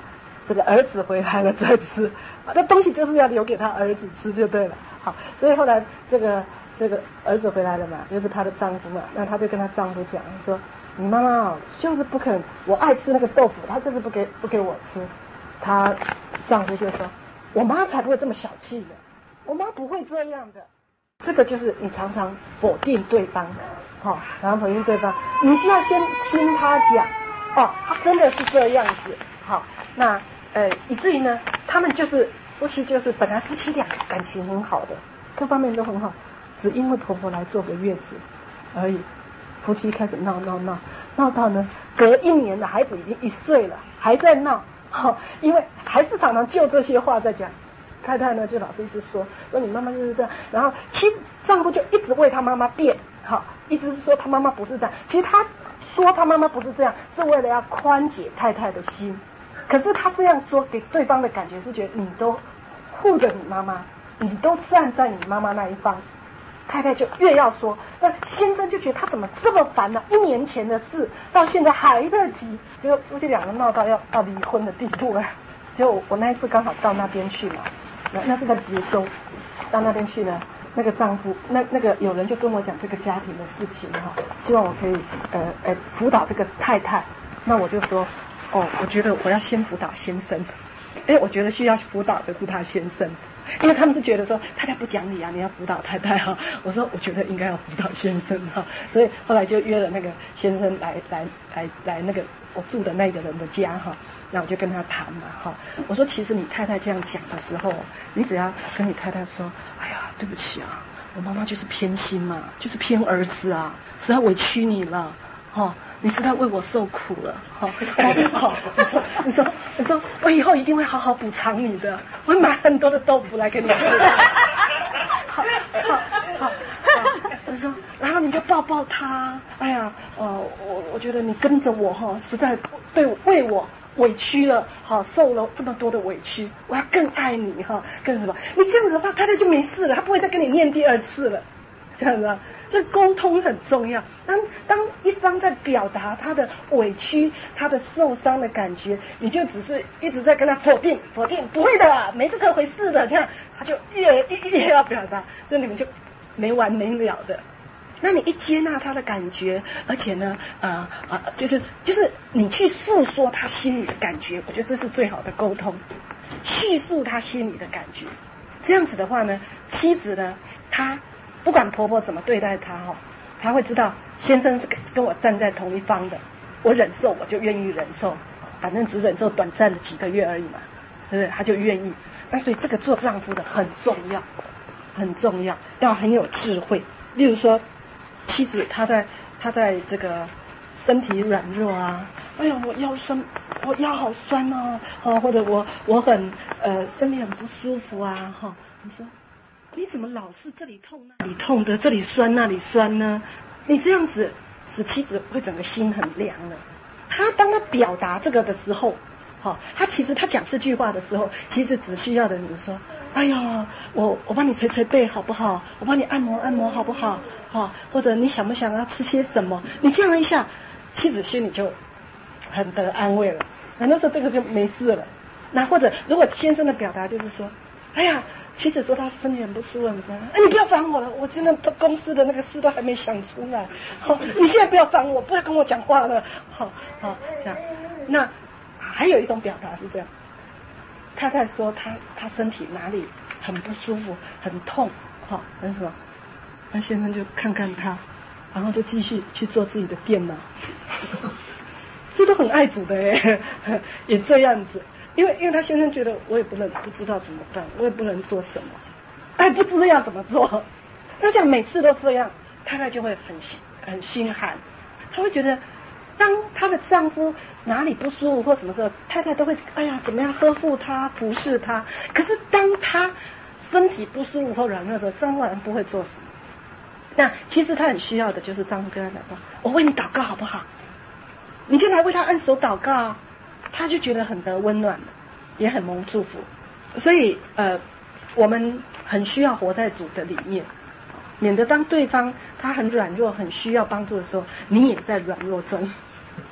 这个儿子回来了再吃，那东西就是要留给他儿子吃就对了。好，所以后来这个这个儿子回来了嘛，就是她的丈夫嘛，那她就跟她丈夫讲说，你妈妈哦，就是不肯，我爱吃那个豆腐，她就是不给不给我吃。她丈夫就说，我妈才不会这么小气呢，我妈不会这样的。这个就是你常常否定对方，好、哦，常常否定对方，你需要先听他讲，哦，他真的是这样子，好，那呃，以至于呢，他们就是夫妻，就是本来夫妻俩感情很好的，各方面都很好，只因为婆婆来坐个月子而已，夫妻开始闹闹闹，闹到呢，隔一年了，孩子已经一岁了，还在闹，好、哦，因为还是常常就这些话在讲。太太呢就老是一直说说你妈妈就是这样，然后妻子丈夫就一直为他妈妈辩，好，一直说他妈妈不是这样。其实他说他妈妈不是这样，是为了要宽解太太的心。可是他这样说给对方的感觉是觉得你都护着你妈妈，你都站在你妈妈那一方。太太就越要说，那先生就觉得他怎么这么烦呢、啊？一年前的事到现在还在提，结果夫妻两个闹到要要离婚的地步了。就我那一次刚好到那边去嘛。那那是在别州，到那边去呢，那个丈夫，那那个有人就跟我讲这个家庭的事情哈，希望我可以呃呃辅导这个太太。那我就说，哦，我觉得我要先辅导先生，因为我觉得需要辅导的是他先生，因为他们是觉得说太太不讲理啊，你要辅导太太哈。我说我觉得应该要辅导先生哈，所以后来就约了那个先生来来来来那个我住的那个人的家哈。那我就跟他谈嘛，哈，我说其实你太太这样讲的时候，你只要跟你太太说，哎呀，对不起啊，我妈妈就是偏心嘛，就是偏儿子啊，实在委屈你了，哈，你实在为我受苦了，哈，好，你说，你说，你说，我以后一定会好好补偿你的，我会买很多的豆腐来给你吃，好，好，好。他说，然后你就抱抱他，哎呀，呃，我我觉得你跟着我哈，实在对为我委屈了，好受了这么多的委屈，我要更爱你哈，更什么？你这样子的话，太太就没事了，他不会再跟你念第二次了，这样子啊。这沟通很重要。当当一方在表达他的委屈、他的受伤的感觉，你就只是一直在跟他否定、否定，不会的啦，没这个回事的，这样他就越越越要表达，所以你们就没完没了的。那你一接纳他的感觉，而且呢，呃呃，就是就是你去诉说他心里的感觉，我觉得这是最好的沟通，叙述他心里的感觉。这样子的话呢，妻子呢，她不管婆婆怎么对待她哈、哦，她会知道先生是跟跟我站在同一方的，我忍受我就愿意忍受，反正只忍受短暂的几个月而已嘛，对不对？她就愿意。那所以这个做丈夫的很重要，很重要，要很有智慧。例如说。妻子她在她在这个身体软弱啊，哎呀我腰酸，我腰好酸哦，哦或者我我很呃身体很不舒服啊哈、哦，你说你怎么老是这里痛那里痛的，这里酸那里酸呢？你这样子使妻子会整个心很凉了。他当他表达这个的时候，好、哦，他其实他讲这句话的时候，其实只需要的你说，哎呀，我我帮你捶捶背好不好？我帮你按摩按摩好不好？哈、哦，或者你想不想要吃些什么？你这样一下，妻子心里就很得安慰了。很多时候这个就没事了。那或者如果先生的表达就是说，哎呀，妻子说他身体很不舒服，哎，你不要烦我了，我今天公司的那个事都还没想出来。好、哦，你现在不要烦我，不要跟我讲话了。好、哦，好、哦，这样。那还有一种表达是这样，太太说她她身体哪里很不舒服，很痛，好、哦，很什么？那先生就看看他，然后就继续去做自己的电脑。这都很爱主的哎，也这样子，因为因为他先生觉得我也不能不知道怎么办，我也不能做什么，哎，不知道要怎么做。那这样每次都这样，太太就会很心很心寒，她会觉得，当她的丈夫哪里不舒服或什么时候，太太都会哎呀怎么样呵护他、服侍他。可是当她身体不舒服或软弱的时候，丈夫好像不会做什么。那其实他很需要的就是丈夫跟他讲说，我为你祷告好不好？你就来为他按手祷告啊，他就觉得很得温暖了，也很蒙祝福。所以呃，我们很需要活在主的里面，免得当对方他很软弱、很需要帮助的时候，你也在软弱中。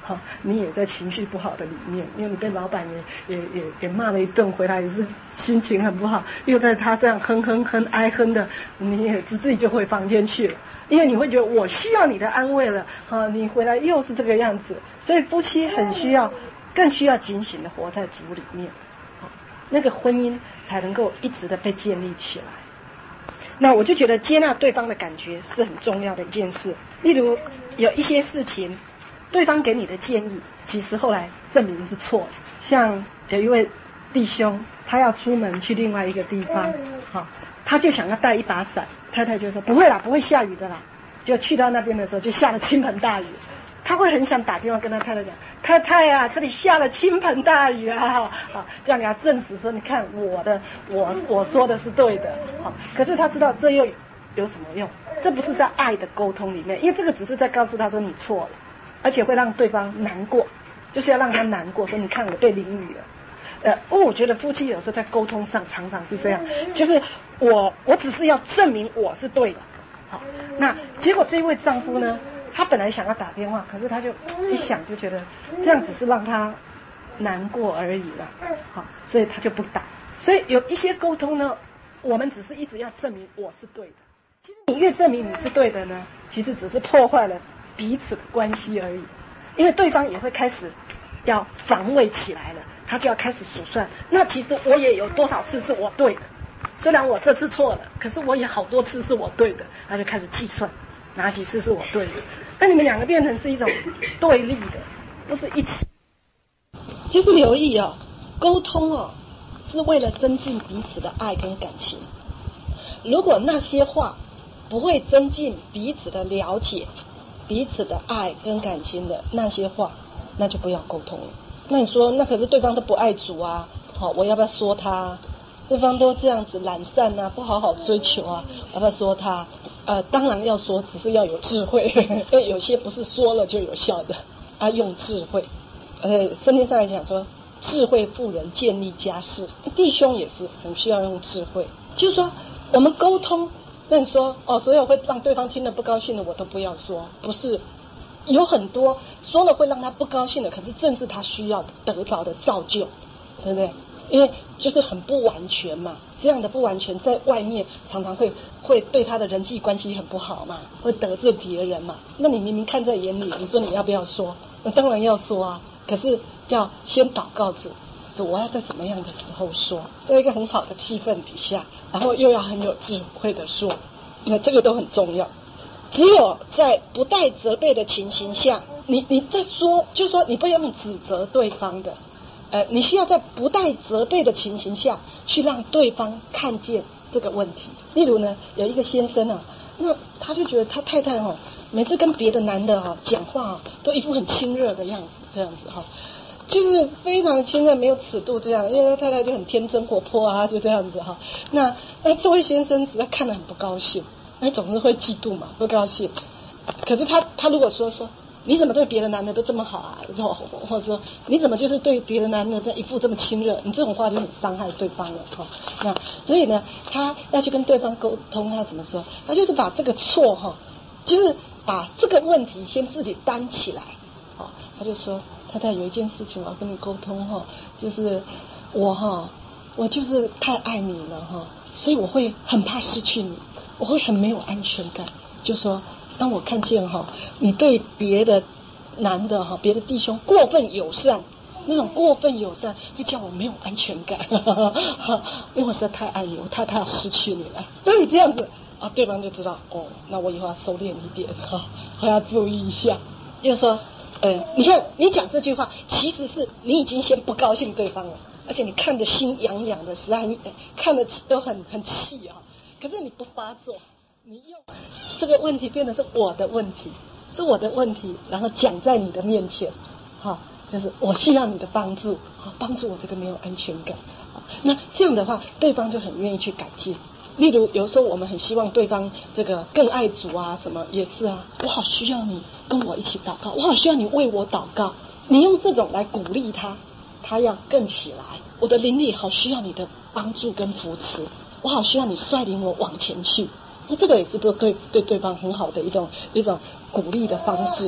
哈、哦，你也在情绪不好的里面，因为你被老板也也也也骂了一顿，回来也是心情很不好，又在他这样哼哼哼哀哼的，你也自己就回房间去了，因为你会觉得我需要你的安慰了，哈、哦，你回来又是这个样子，所以夫妻很需要，更需要警醒的活在主里面，好、哦，那个婚姻才能够一直的被建立起来。那我就觉得接纳对方的感觉是很重要的一件事。例如有一些事情，对方给你的建议，其实后来证明是错的。像有一位弟兄，他要出门去另外一个地方，好、哦，他就想要带一把伞，太太就说不会啦，不会下雨的啦。就去到那边的时候，就下了倾盆大雨。他会很想打电话跟他太太讲，太太啊，这里下了倾盆大雨啊，啊，这样给他证实说，你看我的，我我说的是对的，好，可是他知道这又有什么用？这不是在爱的沟通里面，因为这个只是在告诉他说你错了，而且会让对方难过，就是要让他难过，说你看我被淋雨了。呃，因为我觉得夫妻有时候在沟通上常常是这样，就是我我只是要证明我是对的，好，那结果这位丈夫呢？他本来想要打电话，可是他就一想就觉得这样只是让他难过而已了，好，所以他就不打。所以有一些沟通呢，我们只是一直要证明我是对的。其实你越证明你是对的呢，其实只是破坏了彼此的关系而已，因为对方也会开始要防卫起来了，他就要开始数算。那其实我也有多少次是我对的，虽然我这次错了，可是我也好多次是我对的，他就开始计算。哪几次是我对的？那你们两个变成是一种对立的，不是一起。就是留意哦，沟通哦，是为了增进彼此的爱跟感情。如果那些话不会增进彼此的了解、彼此的爱跟感情的那些话，那就不要沟通了。那你说，那可是对方都不爱主啊，好、哦，我要不要说他？对方都这样子懒散啊，不好好追求啊，要不要说他？呃，当然要说，只是要有智慧，因为有些不是说了就有效的，啊，用智慧。呃，圣经上来讲说，智慧妇人建立家室，弟兄也是很需要用智慧。就是说，我们沟通，那你说哦，所有会让对方听得不高兴的，我都不要说，不是。有很多说了会让他不高兴的，可是正是他需要得到的造就，对不对？因为就是很不完全嘛，这样的不完全在外面常常会会对他的人际关系很不好嘛，会得罪别人嘛。那你明明看在眼里，你说你要不要说？那当然要说啊，可是要先祷告主，主我要在什么样的时候说，在一个很好的气氛底下，然后又要很有智慧的说，那这个都很重要。只有在不带责备的情形下，你你在说，就是说你不用指责对方的。呃，你需要在不带责备的情形下去让对方看见这个问题。例如呢，有一个先生啊，那他就觉得他太太哦，每次跟别的男的哈、哦、讲话哦，都一副很亲热的样子，这样子哈、哦，就是非常亲热，没有尺度这样。因为他太太就很天真活泼啊，就这样子哈、哦。那那这位先生实在看得很不高兴，那总是会嫉妒嘛，不高兴。可是他他如果说说。你怎么对别的男的都这么好啊？或者说你怎么就是对别的男的这一副这么亲热？你这种话就很伤害对方了哈。那所以呢，他要去跟对方沟通，他怎么说？他就是把这个错哈，就是把这个问题先自己担起来。好，他就说太太有一件事情我要跟你沟通哈，就是我哈，我就是太爱你了哈，所以我会很怕失去你，我会很没有安全感。就说。当我看见哈，你对别的男的哈，别的弟兄过分友善，那种过分友善会叫我没有安全感，因为我实在太爱你，我太怕失去你了。所以这样子啊，对方就知道哦，那我以后要收敛一点哈，我要注意一下。就是说，呃，你看你讲这句话，其实是你已经先不高兴对方了，而且你看得心痒痒的，实在很看得都很很气啊。可是你不发作。你用这个问题变得是我的问题，是我的问题，然后讲在你的面前，哈，就是我需要你的帮助，好，帮助我这个没有安全感，好，那这样的话，对方就很愿意去改进。例如，有时候我们很希望对方这个更爱主啊，什么也是啊，我好需要你跟我一起祷告，我好需要你为我祷告，你用这种来鼓励他，他要更起来。我的灵里好需要你的帮助跟扶持，我好需要你率领我往前去。那这个也是对对对对方很好的一种一种鼓励的方式。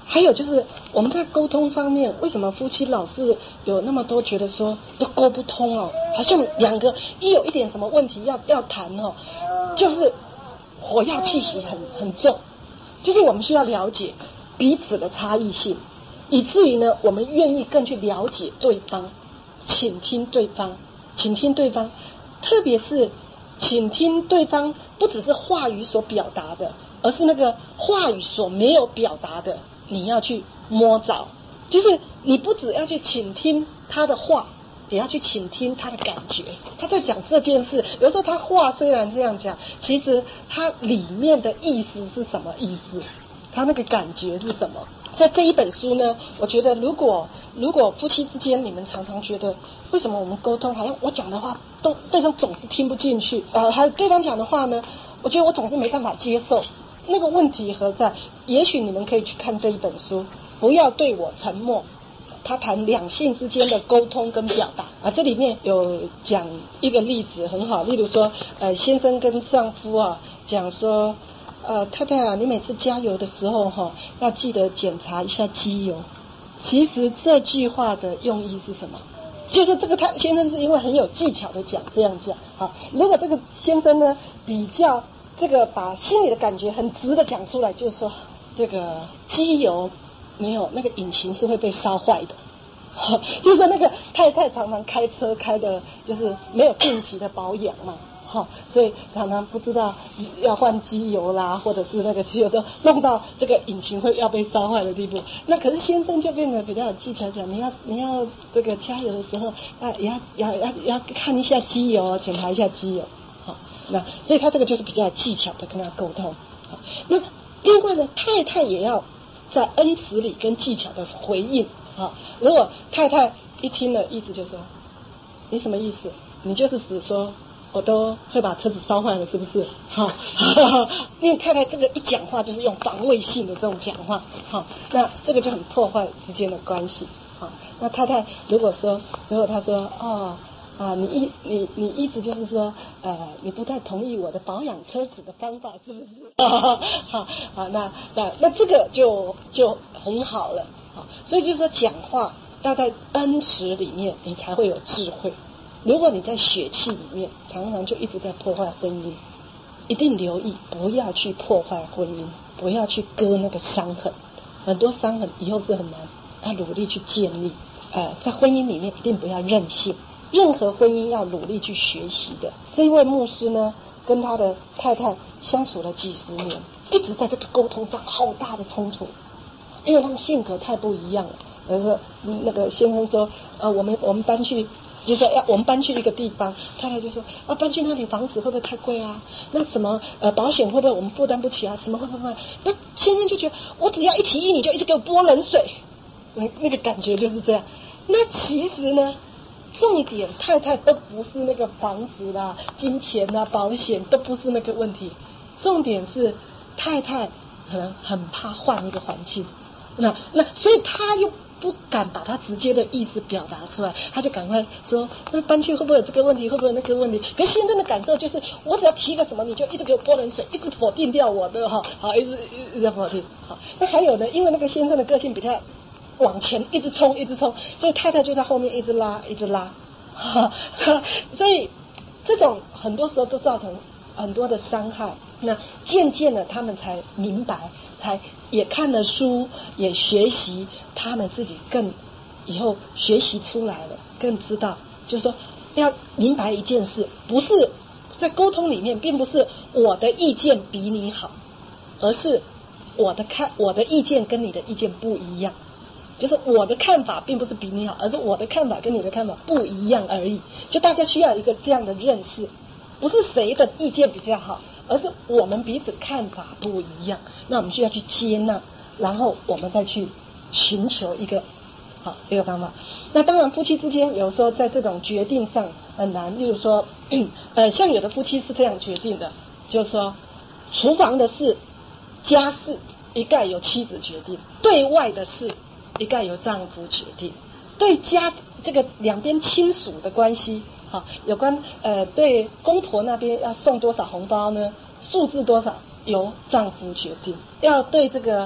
还有就是我们在沟通方面，为什么夫妻老是有那么多觉得说都沟不通哦？好像两个一有一点什么问题要要谈哦，就是火药气息很很重，就是我们需要了解彼此的差异性，以至于呢，我们愿意更去了解对方，倾听对方，倾听对方，特别是倾听对方，不只是话语所表达的，而是那个话语所没有表达的，你要去摸着，就是你不只要去倾听他的话，也要去倾听他的感觉。他在讲这件事，有时候他话虽然这样讲，其实他里面的意思是什么意思，他那个感觉是什么。在这一本书呢，我觉得如果如果夫妻之间你们常常觉得为什么我们沟通好像我讲的话都对方总是听不进去，呃，还有对方讲的话呢，我觉得我总是没办法接受，那个问题何在？也许你们可以去看这一本书，不要对我沉默。他谈两性之间的沟通跟表达啊，这里面有讲一个例子很好，例如说，呃，先生跟丈夫啊讲说，呃，太太啊，你每次加油的时候哈、哦，要记得检查一下机油。其实这句话的用意是什么？就是这个他先生是因为很有技巧的讲这样讲啊。如果这个先生呢比较这个把心里的感觉很直的讲出来，就是说这个机油没有那个引擎是会被烧坏的。就是说那个太太常常开车开的就是没有定期的保养嘛。哈、哦，所以常常不知道要换机油啦，或者是那个机油都弄到这个引擎会要被烧坏的地步。那可是先生就变得比较有技巧，讲你要你要这个加油的时候，啊也要要要要看一下机油，检查一下机油。好、哦，那所以他这个就是比较有技巧的跟他沟通。好、哦，那另外呢，太太也要在恩慈里跟技巧的回应。啊、哦，如果太太一听了，意思就说你什么意思？你就是指说。我都会把车子烧坏了，是不是？好，因为太太这个一讲话就是用防卫性的这种讲话，好，那这个就很破坏之间的关系。好，那太太如果说，如果她说，哦，啊，你意你你意思就是说，呃，你不太同意我的保养车子的方法，是不是？好，好，那那那这个就就很好了。好，所以就是说讲话要在恩慈里面，你才会有智慧。如果你在血气里面，常常就一直在破坏婚姻，一定留意不要去破坏婚姻，不要去割那个伤痕。很多伤痕以后是很难，要努力去建立。呃，在婚姻里面一定不要任性，任何婚姻要努力去学习的。这一位牧师呢，跟他的太太相处了几十年，一直在这个沟通上好大的冲突，因为他们性格太不一样了。比如说，那个先生说，呃，我们我们搬去。就说要我们搬去一个地方，太太就说啊，搬去那里房子会不会太贵啊？那什么呃保险会不会我们负担不起啊？什么会不会？那先生就觉得我只要一提议你就一直给我泼冷水，嗯，那个感觉就是这样。那其实呢，重点太太都不是那个房子啦、金钱啦、保险都不是那个问题，重点是太太可能很怕换一个环境，那那所以他又。不敢把他直接的意思表达出来，他就赶快说那搬去会不会有这个问题，会不会有那个问题？可是先生的感受就是我只要提个什么你就一直给我泼冷水，一直否定掉我的哈，好一直一直否定。好，那还有呢，因为那个先生的个性比较往前一直冲一直冲，所以太太就在后面一直拉一直拉，哈，所以这种很多时候都造成很多的伤害。那渐渐的他们才明白，才也看了书，也学习，他们自己更以后学习出来了，更知道，就是说要明白一件事，不是在沟通里面，并不是我的意见比你好，而是我的看我的意见跟你的意见不一样，就是我的看法并不是比你好，而是我的看法跟你的看法不一样而已。就大家需要一个这样的认识，不是谁的意见比较好，而是我们彼此看法不一样，那我们需要去接纳，然后我们再去寻求一个好一个方法。那当然夫妻之间有时候在这种决定上很难，例如说呃，像有的夫妻是这样决定的，就是说厨房的事家事一概由妻子决定，对外的事一概由丈夫决定，对家这个两边亲属的关系，好，有关呃对公婆那边要送多少红包呢？数字多少由丈夫决定。要对这个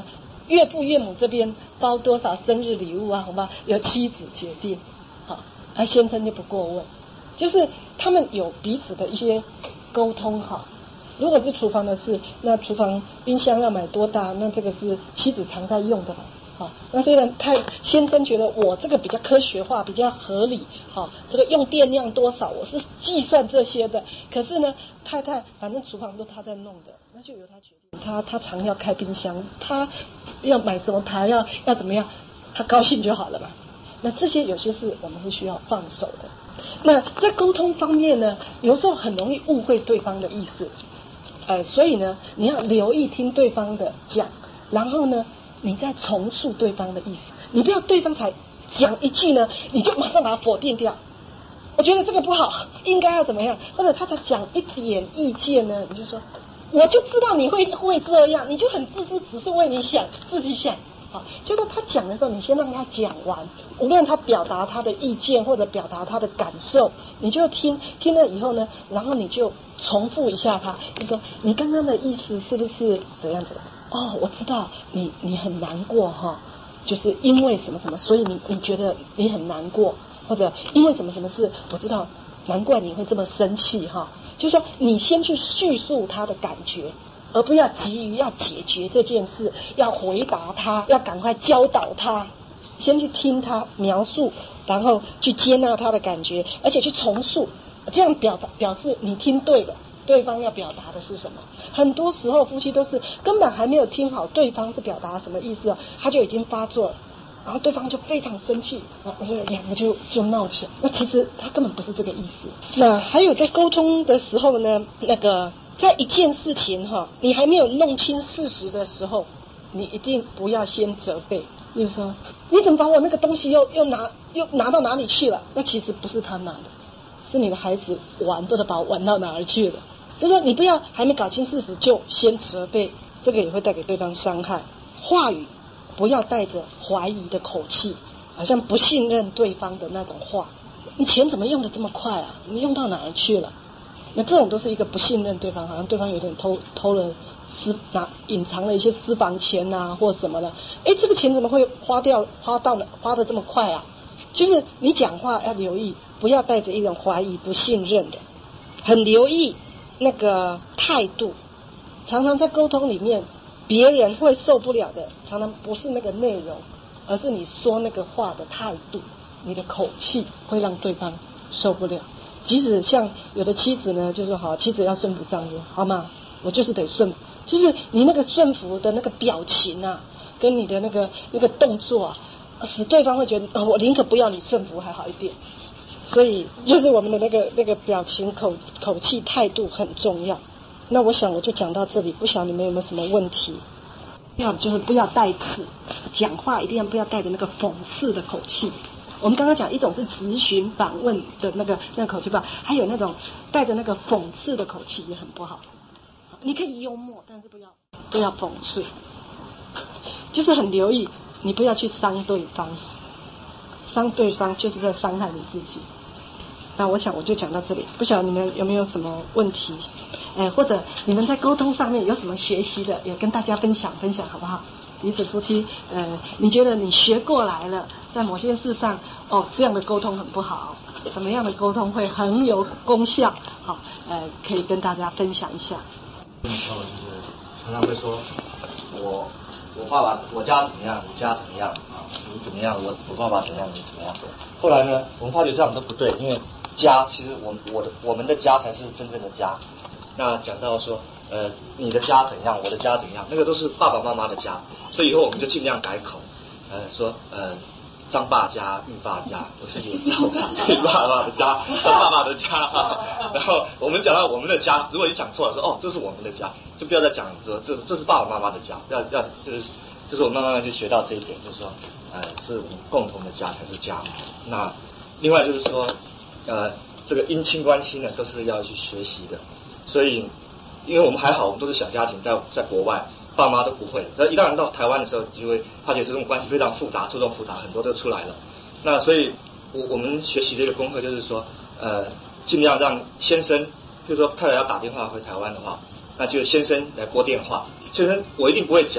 岳父岳母这边包多少生日礼物啊，好吗？由妻子决定，好，而先生就不过问，就是他们有彼此的一些沟通哈。如果是厨房的事，那厨房冰箱要买多大，那这个是妻子常在用的嘛。好，那虽然太先生觉得我这个比较科学化，比较合理，好，这个用电量多少，我是计算这些的。可是呢，太太反正厨房都他在弄的，那就由他决定。他他常要开冰箱，他要买什么牌，要要怎么样，他高兴就好了嘛。那这些有些事我们是需要放手的。那在沟通方面呢，有时候很容易误会对方的意思，呃，所以呢，你要留意听对方的讲，然后呢，你再重述对方的意思，你不要对方才讲一句呢，你就马上把它否定掉。我觉得这个不好，应该要怎么样？或者他才讲一点意见呢，你就说，我就知道你会会这样，你就很自私，只是为你想自己想。好，就是他讲的时候，你先让他讲完，无论他表达他的意见或者表达他的感受，你就听听了以后呢，然后你就重复一下他，就说你刚刚的意思是不是怎样子？哦，我知道你你很难过哈，就是因为什么什么，所以你你觉得你很难过，或者因为什么什么事，我知道难怪你会这么生气哈。就是说你先去叙述他的感觉，而不要急于要解决这件事，要回答他，要赶快教导他，先去听他描述，然后去接纳他的感觉，而且去重述，这样表表示你听对了，对方要表达的是什么。很多时候夫妻都是根本还没有听好对方是表达什么意思，他就已经发作了，然后对方就非常生气，然后两个就就闹起来。那其实他根本不是这个意思。那还有在沟通的时候呢，那个在一件事情哈，你还没有弄清事实的时候，你一定不要先责备。例如说，你怎么把我那个东西又又拿又拿到哪里去了？那其实不是他拿的，是你的孩子玩，不知道把我玩到哪儿去了。就是说，你不要还没搞清事实就先责备，这个也会带给对方伤害。话语不要带着怀疑的口气，好像不信任对方的那种话。你钱怎么用的这么快啊？你用到哪儿去了？那这种都是一个不信任对方，好像对方有点偷偷了私拿隐藏了一些私房钱啊，或什么的。哎，这个钱怎么会花掉花到了花的这么快啊？就是你讲话要留意，不要带着一种怀疑、不信任的，很留意那个态度。常常在沟通里面，别人会受不了的，常常不是那个内容，而是你说那个话的态度，你的口气会让对方受不了。即使像有的妻子呢，就说好，妻子要顺服丈夫，好吗？我就是得顺服，就是你那个顺服的那个表情啊，跟你的那个那个动作啊，使对方会觉得，哦，我宁可不要你顺服还好一点。所以就是我们的那个那个表情、口口气、态度很重要。那我想我就讲到这里，不晓得你们有没有什么问题？要就是不要带刺，讲话一定要不要带着那个讽刺的口气。我们刚刚讲一种是质询反问的那个那个口气吧，还有那种带着那个讽刺的口气也很不好。你可以幽默，但是不要不要讽刺，就是很留意，你不要去伤对方，伤对方就是在伤害你自己。那我想我就讲到这里，不晓得你们有没有什么问题，哎，或者你们在沟通上面有什么学习的，也跟大家分享分享好不好？彼此夫妻，呃，你觉得你学过来了，在某些事上，哦，这样的沟通很不好，什么样的沟通会很有功效？好，呃，可以跟大家分享一下。 那时候就是常常会说，我我爸爸我家怎么样，你家怎么样啊？你怎么样，我我爸爸怎么样，你怎么样？后来呢，我们发觉这样都不对，因为家其实我我的我们的家才是真正的家。那讲到说，呃，你的家怎样，我的家怎样，那个都是爸爸妈妈的家。所以以后我们就尽量改口，呃，说呃，张爸家、玉爸家，我自己也知道玉爸爸的家、张爸爸的家。然后我们讲到我们的家，如果你讲错了，说哦，这是我们的家，就不要再讲说这这是爸爸妈妈的家，要要就是就是我慢慢慢去学到这一点，就是说，呃，是我们共同的家才是家。那另外就是说，呃，这个姻亲关系呢，都是要去学习的。所以，因为我们还好，我们都是小家庭，在在国外。爸妈都不会，那一旦人到台湾的时候，就会发觉这种关系非常复杂，错综复杂，很多都出来了。那所以，我我们学习的一个功课就是说，呃，尽量让先生，就是说太太要打电话回台湾的话，那就先生来拨电话。先生，我一定不会讲，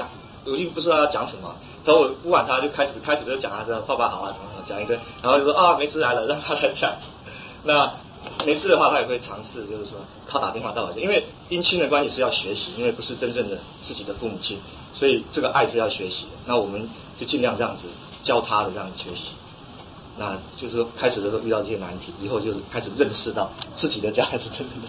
我就不知道要讲什么，然后我不管他就开始开始就讲他这爸爸好啊，怎么怎么讲一堆，然后就说啊没次来了，让他来讲。那没次的话，他也会尝试，就是说他打电话到我家，因为姻亲的关系是要学习，因为不是真正的自己的父母亲，所以这个爱是要学习的。那我们就尽量这样子教他的这样学习。那就是说开始的时候遇到这些难题，以后就是开始认识到自己的家还是真正的。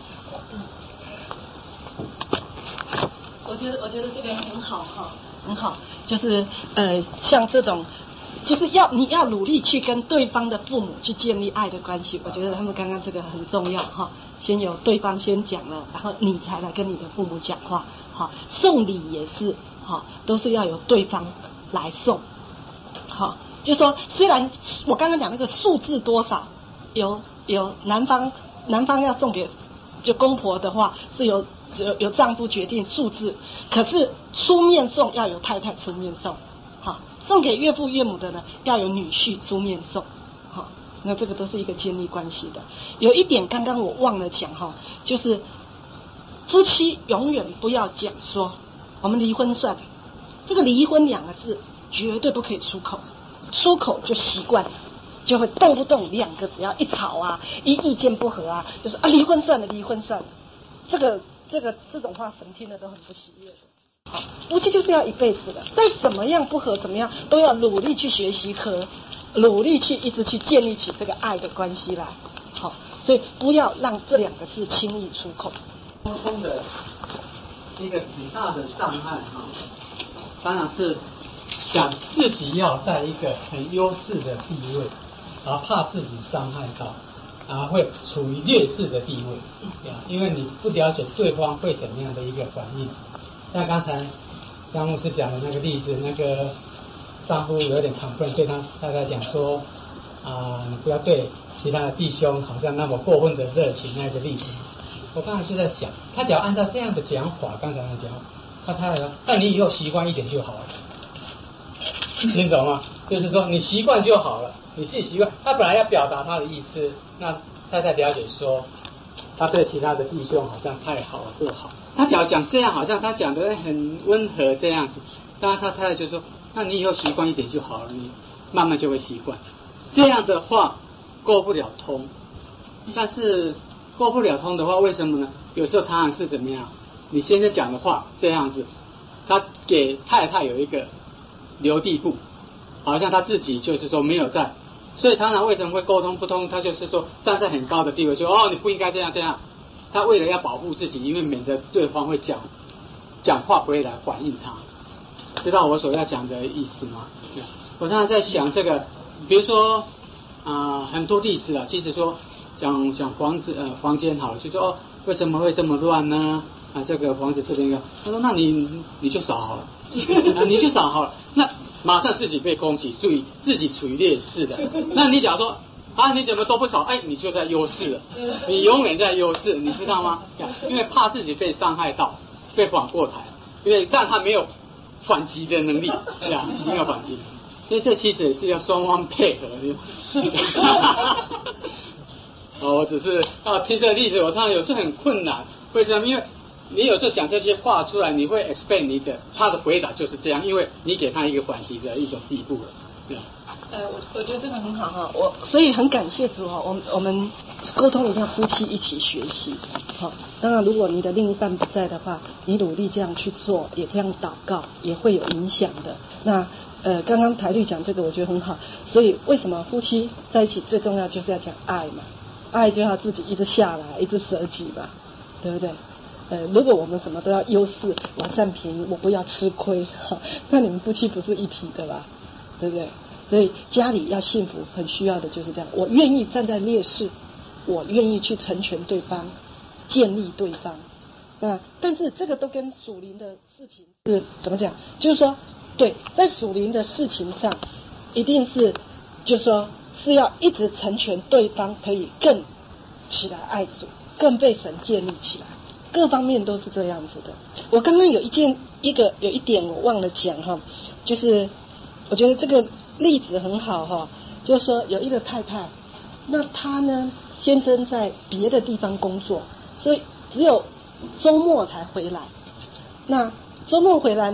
我觉得我觉得这个很好哈，很好，就是呃像这种，就是要你要努力去跟对方的父母去建立爱的关系。我觉得他们刚刚这个很重要哈，先有对方先讲了，然后你才来跟你的父母讲话。好，送礼也是好，都是要有对方来送。好。就说虽然我刚刚讲那个数字多少，由由男方男方要送给就公婆的话是由由由丈夫决定数字，可是出面送要由太太出面送，好，送给岳父岳母的呢要由女婿出面送，好，那这个都是一个建立关系的。有一点刚刚我忘了讲哈，就是夫妻永远不要讲说我们离婚算了，这个离婚两个字绝对不可以出口。出口就习惯了，就会动不动两个只要一吵啊，一意见不合啊，就是啊离婚算了，离婚算了。这个这个这种话神听了都很不喜悦的。好，夫妻就是要一辈子的，再怎么样不合怎么样，都要努力去学习和努力去一直去建立起这个爱的关系来。好，所以不要让这两个字轻易出口。 沟通的一个很大的障碍哈，当然是。想自己要在一个很优势的地位，然后怕自己伤害到，然后会处于劣势的地位，因为你不了解对方会怎么样的一个反应。像刚才张牧师讲的那个例子，那个丈夫有点亢奋，对他太太讲说啊、呃，你不要对其他的弟兄好像那么过分的热情那个例子。我刚才就在想，他只要按照这样的讲法，刚才那讲，他太太说，那你以后习惯一点就好了。听懂吗？就是说你习惯就好了，你自己习惯。他本来要表达他的意思，那太太了解说，他对其他的弟兄好像太好了，不好。他只要讲这样，好像他讲的很温和这样子，当然他太太就说，那你以后习惯一点就好了，你慢慢就会习惯。这样的话沟不了通，但是沟不了通的话，为什么呢？有时候常常是怎么样？你先生讲的话这样子，他给太太有一个留地步，好像他自己就是说没有在，所以常常为什么会沟通不通？他就是说站在很高的地位，就哦你不应该这样这样。他为了要保护自己，因为免得对方会讲讲话不会来反应他，知道我所要讲的意思吗？我常常在想这个，比如说啊、呃、很多例子啊，其实说讲讲房子呃房间好了，就说哦为什么会这么乱呢？啊这个房子这边个，他说那你你就扫好了。啊，你就扫好了，那马上自己被攻击，注意自己处于劣势的。那你假如说啊，你怎么都不扫，哎，你就在优势了，你永远在优势，你知道吗？因为怕自己被伤害到，被反过台，因为但他没有反击的能力，对吧？没有反击，所以这其实也是要双方配合的。哦，我只是啊，听这个例子，我常常有时候很困难，为什么？因为你有时候讲这些话出来，你会 expect 你的他的回答就是这样，因为你给他一个反击的一种地步了，对吧？ 呃，我我觉得这个很好哈，我所以很感谢主哈，我们我们沟通一定要夫妻一起学习，好，当然如果你的另一半不在的话，你努力这样去做，也这样祷告，也会有影响的。那呃，刚刚台律讲这个，我觉得很好，所以为什么夫妻在一起最重要就是要讲爱嘛，爱就要自己一直下来，一直舍己嘛，对不对？呃，如果我们什么都要优势，我占便宜，我不要吃亏，哈，那你们夫妻不是一体的吧？对不对？所以家里要幸福，很需要的就是这样。我愿意站在劣势，我愿意去成全对方，建立对方。那但是这个都跟属灵的事情是怎么讲？就是说，对，在属灵的事情上，一定是，就是说是要一直成全对方，可以更起来爱主，更被神建立起来。各方面都是这样子的。我刚刚有一件一个有一点我忘了讲哈，就是我觉得这个例子很好哈，就是说有一个太太，那她呢先生在别的地方工作，所以只有周末才回来。那周末回来呢，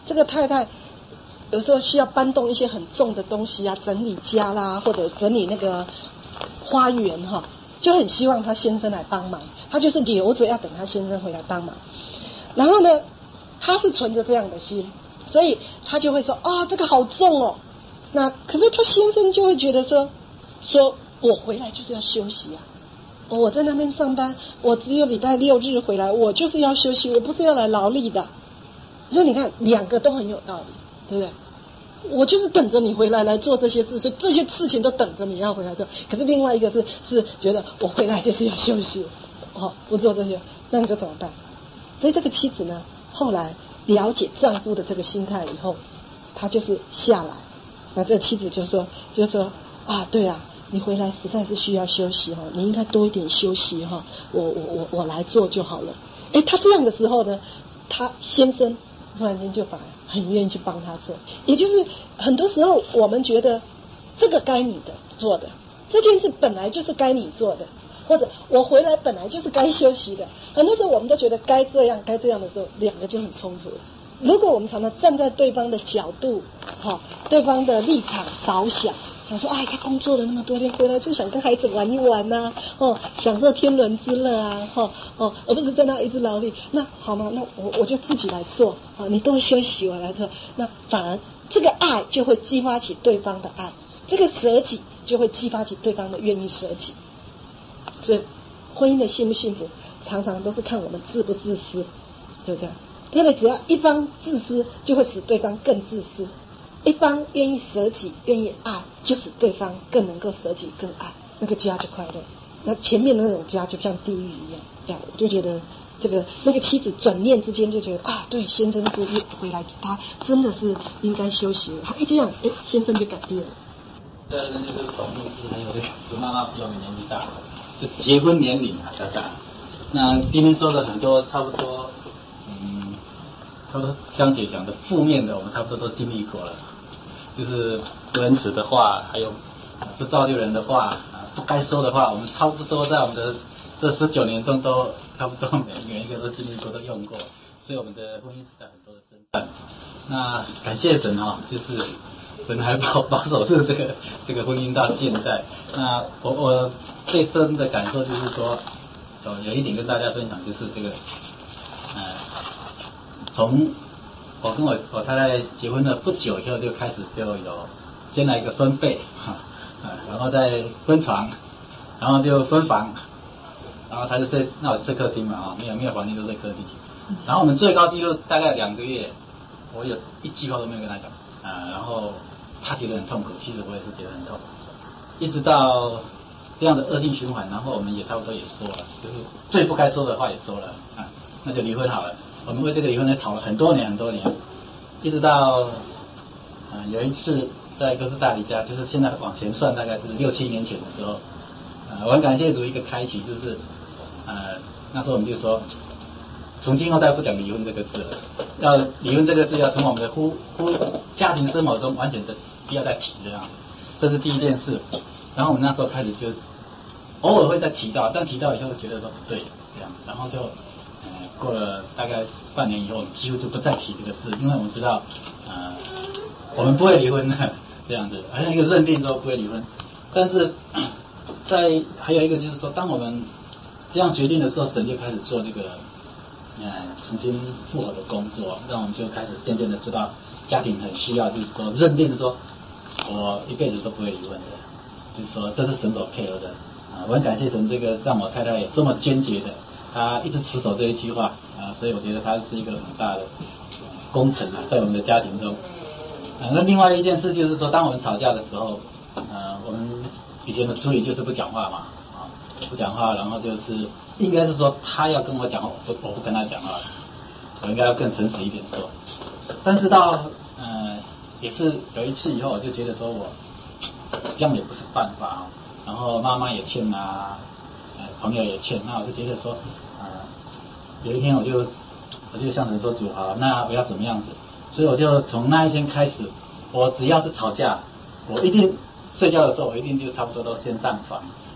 这个太太有时候需要搬动一些很重的东西啊，整理家啦，或者整理那个花园哈，就很希望她先生来帮忙，她就是留着要等她先生回来帮忙。然后呢，她是存着这样的心，所以她就会说啊，这个好重哦。那可是她先生就会觉得说，说我回来就是要休息啊，我在那边上班，我只有礼拜六日回来，我就是要休息，我不是要来劳力的。所以你看，两个都很有道理，对不对？我就是等着你回来来做这些事，所以这些事情都等着你要回来做。可是另外一个是是觉得我回来就是要休息，哦，不做这些，那你就怎么办？所以这个妻子呢，后来了解丈夫的这个心态以后，她就是下来，那这妻子就说就说啊，对啊，你回来实在是需要休息哈，你应该多一点休息哈，我我我我来做就好了。哎，她这样的时候呢，她先生突然间就反而很愿意去帮他做，也就是很多时候我们觉得这个该你的做的，这件事本来就是该你做的，或者我回来本来就是该休息的，很多时候我们都觉得该这样该这样的时候，两个就很冲突了。如果我们常常站在对方的角度，哈，对方的立场着想，想说，哎，他工作了那么多天，回来就想跟孩子玩一玩呐、啊，哦，享受天伦之乐啊，哈、哦，哦，而不是在那一直劳力。那好吗？那我我就自己来做啊，你多休息，我来做。那反而这个爱就会激发起对方的爱，这个舍己就会激发起对方的愿意舍己。所以，婚姻的幸不幸福，常常都是看我们自不自私，对不对？特别只要一方自私，就会使对方更自私。一方愿意舍己，愿意爱，就使对方更能够舍己更爱，那个家就快乐。那前面的那种家就像地狱一样，这样我就觉得这个那个妻子转念之间就觉得啊，对，先生是回来，他真的是应该休息了。他一这样，哎，先生就改变了。 这就是董律师还有这个妈妈比我们年纪大，就结婚年龄啊比较大。那今天说的很多差不多，嗯，差不多江姐讲的负面的，我们差不多都经历过了。就是不仁慈的话，还有不造就人的话，啊，不该说的话，我们差不多在我们的这十九年中都差不多每每一个都经历过，都用过，所以我们的婚姻是在很多的征战。那感谢神哈、哦，就是神还保保守住这个这个婚姻到现在。那我我最深的感受就是说，有有一点跟大家分享，就是这个，呃，从我跟我我太太结婚了不久以后，就开始就有先来一个分贝哈，啊，然后再分床，然后就分房，然后他就睡，那我睡客厅嘛啊，没有没有房间都睡客厅。然后我们最高纪录大概两个月，我有一句话都没有跟他讲啊，然后他觉得很痛苦，其实我也是觉得很痛苦，一直到这样的恶性循环，然后我们也差不多也说了，就是最不该说的话也说了啊，那就离婚好了。我们为这个离婚呢吵了很多年很多年，一直到呃有一次在哥斯达黎加，就是现在往前算大概是六七年前的时候，呃我很感谢主一个开启，就是呃那时候我们就说，从今后再不讲离婚这个字了，要离婚这个字要从我们的夫夫家庭生活中完全的不要再提这样，这是第一件事。然后我们那时候开始就偶尔会再提到，但提到以后觉得说不对这样，然后就。呃，过了大概半年以后，我们几乎就不再提这个字，因为我们知道，呃，我们不会离婚的这样子，好像一个认定说不会离婚。但是，在还有一个就是说，当我们这样决定的时候，神就开始做这个，呃，重新复合的工作，让我们就开始渐渐的知道，家庭很需要，就是说认定说，我一辈子都不会离婚的，就是说这是神所配合的啊、呃。我很感谢神，这个让我太太也这么坚决的。他一直持守这一句话啊，所以我觉得他是一个很大的工程啊，在我们的家庭中。啊，那另外一件事就是说，当我们吵架的时候，呃，我们以前的处理就是不讲话嘛，啊，不讲话，然后就是应该是说他要跟我讲话，我不我不跟他讲话，我应该要更诚实一点做。但是到呃也是有一次以后，我就觉得说我这样也不是办法啊，然后妈妈也欠啊。呃，朋友也欠，那我就觉得说，呃，有一天我就我就向神说主啊，那我要怎么样子？所以我就从那一天开始，我只要是吵架，我一定睡觉的时候，我一定就差不多都先上床，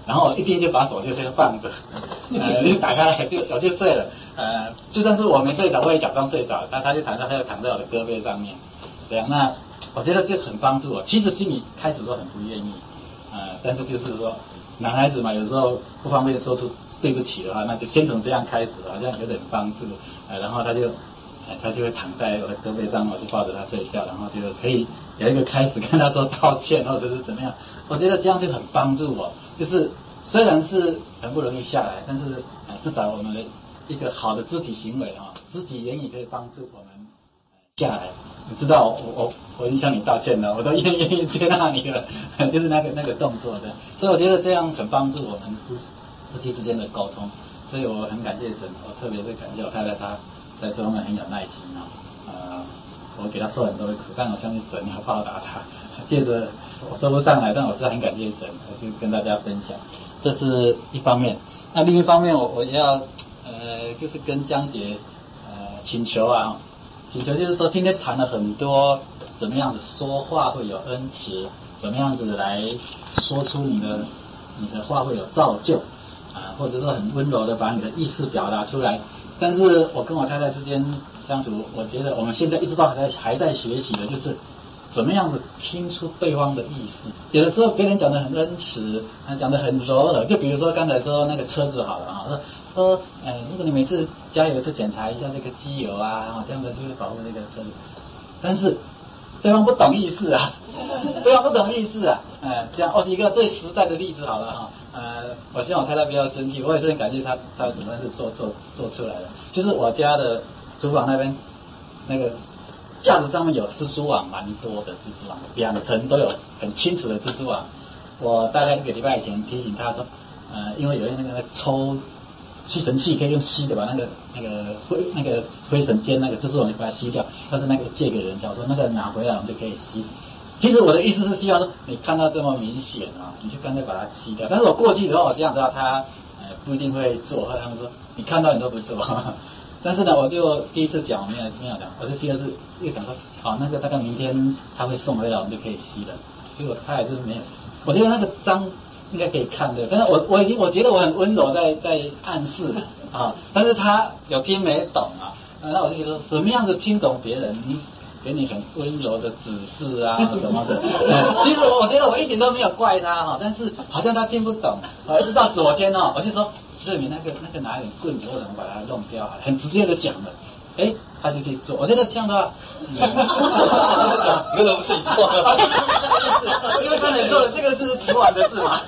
然后我一边就把手就这个放着，呃，一打开来就我就睡了，呃，就算是我没睡着，我也假装睡着，他他就躺在他就躺在我的胳膊上面，这样，那我觉得这很帮助我。其实心里开始都很不愿意，呃，但是就是说男孩子嘛，有时候不方便说出对不起的话，那就先从这样开始，好像有点帮助，呃，然后他就。他就会躺在我的胳膊上，我就抱着他睡觉，然后就可以有一个开始跟他说道歉，或者是怎么样。我觉得这样就很帮助我，就是虽然是很不容易下来，但是呃至少我们的一个好的肢体行为啊，肢体言语可以帮助我们下来。你知道我我我已经向你道歉了，我都愿愿意接纳你了，就是那个那个动作的。所以我觉得这样很帮助我们夫夫妻之间的沟通。所以我很感谢神，我特别是感谢我太太她。在这方面很有耐心啊，呃，我给他受很多的苦，但我相信神要报答他。借着我说不上来，但我是很感谢神，我就跟大家分享，这是一方面。那另一方面我，我我要呃，就是跟江姐呃请求啊，请求就是说，今天谈了很多怎么样子说话会有恩慈，怎么样子来说出你的你的话会有造就啊、呃，或者说很温柔的把你的意思表达出来。但是我跟我太太之间相处，我觉得我们现在一直都还在还在学习的，就是怎么样子听出对方的意思。有的时候别人讲得很恩慈，他讲得很柔和，就比如说刚才说那个车子好了啊，说说呃，如果你每次加油就检查一下这个机油啊，这样的就会保护这个车子。但是对方不懂意思啊，对方不懂意思啊，呃，这样我举一个最实在的例子好了哈。呃，我希望我太太不要生气，我也是很感谢她，她怎么是做做做出来的。就是我家的厨房那边那个架子上面有蜘蛛网，蛮多的蜘蛛网，两层都有很清楚的蜘蛛网。我大概一个礼拜以前提醒她说，呃，因为有那个抽吸尘器可以用吸的，把那个那个灰那个灰尘间那个蜘蛛网就把它吸掉，但是那个借给人家，我说那个拿回来我们就可以吸。其实我的意思是希望说，你看到这么明显啊，你就干脆把它吸掉。但是我过去的话，我这样的话，他呃不一定会做，或者他们说你看到你都不做。但是呢，我就第一次讲，我没有没有讲，我就第二次又讲说，好、哦，那个大概明天他会送回来，我们就可以吸了。结果他还是没有。我觉得那个章应该可以看的，但是我我已经我觉得我很温柔在在暗示啊，但是他有听没懂啊，那我就觉得怎么样子听懂别人。给你很温柔的指示啊什么的，嗯、其实我觉得我一点都没有怪他哈，但是好像他听不懂，啊，一直到昨天哦，我就说，瑞敏那个那个拿一点棍子或者把它弄掉，很直接的讲了，哎，他就去做，我觉得这样的话，嗯、有点不是你错了，因为刚才说的这个是昨晚的事嘛。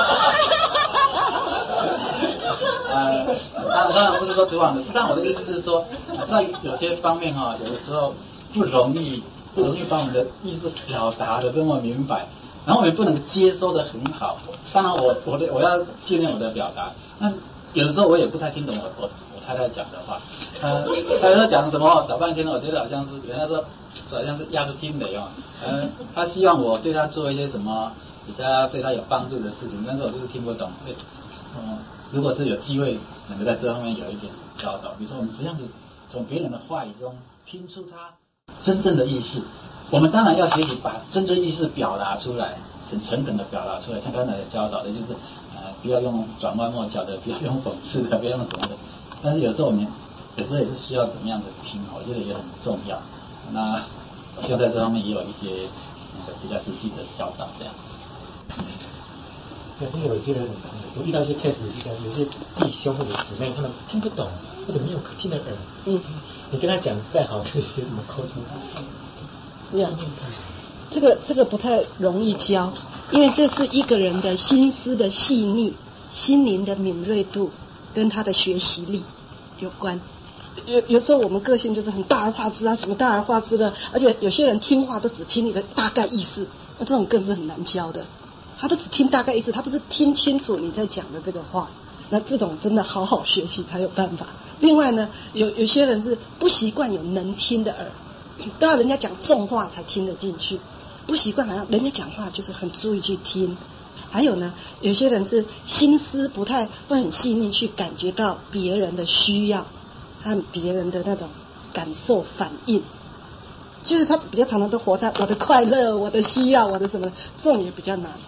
呃，当然不是说昨晚的事，但我的意思是说，在有些方面哈，有的时候。不容易，不容易把我们的意思表达的这么明白，然后我们不能接收的很好。当然我，我我的我要尽量我的表达。那有的时候我也不太听懂我我我太太讲的话，她她说讲什么，找半天了，我觉得好像是人家说好像是鸭子听雷哦。嗯、呃，她希望我对她做一些什么比较对她有帮助的事情，但是我就是听不懂。嗯，如果是有机会能够在这方面有一点教导，比如说我们怎样子从别人的话语中听出他。真正的意思，我们当然要学习把真正意思表达出来，很诚恳的表达出来。像刚才教导的，就是呃，不要用转弯抹角的，不要用讽刺的，不要用什么的。但是有时候我们有时候也是需要怎么样的听，我觉得也很重要。那我希望在这方面也有一些那个比较实际的教导，这样。 对，因为我觉得我遇到一些 case， 就有些弟兄或者姊妹，他们听不懂。或者没有可听的耳，嗯，你跟他讲再好，这些怎么沟通？ 这样，这个这个不太容易教，因为这是一个人的心思的细腻、心灵的敏锐度跟他的学习力有关。有有时候我们个性就是很大而化之啊，什么大而化之的，而且有些人听话都只听你的大概意思，那这种更是很难教的。他都只听大概意思，他不是听清楚你在讲的这个话。那这种真的好好学习才有办法。另外呢，有有些人是不习惯有能听的耳，都要人家讲重话才听得进去，不习惯好像人家讲话就是很注意去听。还有呢，有些人是心思不太会很细腻去感觉到别人的需要和别人的那种感受反应，就是他比较常常都活在我的快乐、我的需要、我的什么，这种也比较难。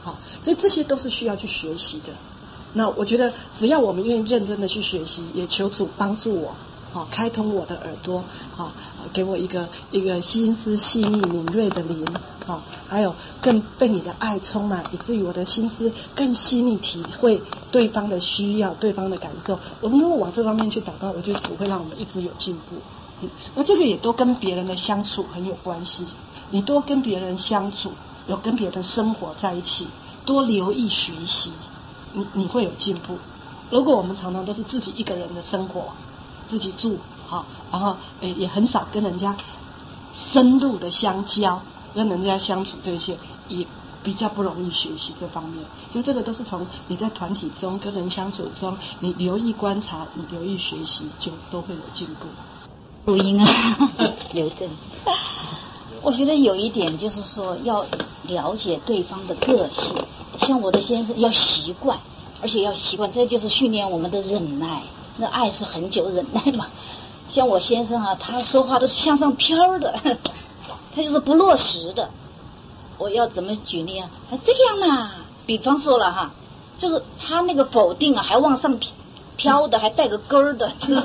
好，所以这些都是需要去学习的。那我觉得只要我们愿意认真的去学习，也求主帮助我，好，开通我的耳朵，好，给我一个一个心思细腻敏锐的灵，好，还有更被你的爱充满，以至于我的心思更细腻体会对方的需要、对方的感受。我们如果往这方面去祷告，我觉得主会让我们一直有进步。嗯，那这个也都跟别人的相处很有关系。你多跟别人相处，有跟别人生活在一起，多留意学习，你你会有进步。如果我们常常都是自己一个人的生活，自己住好，然后诶也很少跟人家深入的相交，跟人家相处，这些也比较不容易学习这方面。所以这个都是从你在团体中跟人相处中，你留意观察，你留意学习，就都会有进步。 录音啊，刘正。我觉得有一点就是说，要了解对方的个性。像我的先生要习惯，而且要习惯，这就是训练我们的忍耐。那爱是很久忍耐嘛。像我先生啊，他说话都是向上飘的，他就是不落实的。我要怎么举例啊？他这样呐，比方说了哈，就是他那个否定啊，还往上飘的，还带个根儿的，就是。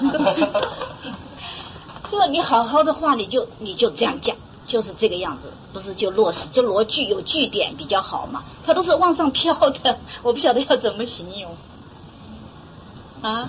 就是你好好的话，你就你就这样讲，就是这个样子，不是就落实，就逻辑有句点比较好嘛。它都是往上飘的，我不晓得要怎么形容啊。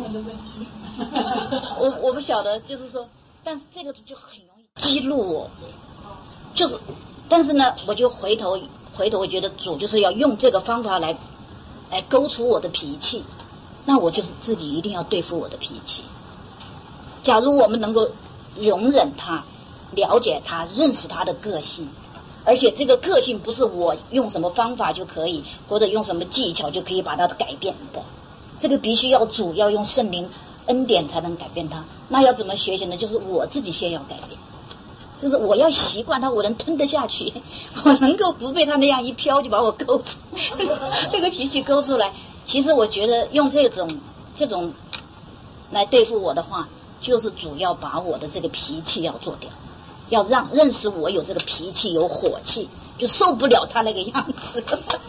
我我不晓得，就是说，但是这个就很容易激怒我，就是，但是呢，我就回头回头，我觉得主就是要用这个方法来来勾出我的脾气，那我就是自己一定要对付我的脾气。假如我们能够容忍他，了解他，认识他的个性，而且这个个性不是我用什么方法就可以，或者用什么技巧就可以把它改变的，这个必须要主要用圣灵恩典才能改变他。那要怎么学习呢？就是我自己先要改变，就是我要习惯他，我能吞得下去，我能够不被他那样一飘就把我勾出这个脾气勾出来。其实我觉得用这种这种来对付我的话，就是主要把我的这个脾气要做掉，要让认识我有这个脾气有火气，就受不了他那个样子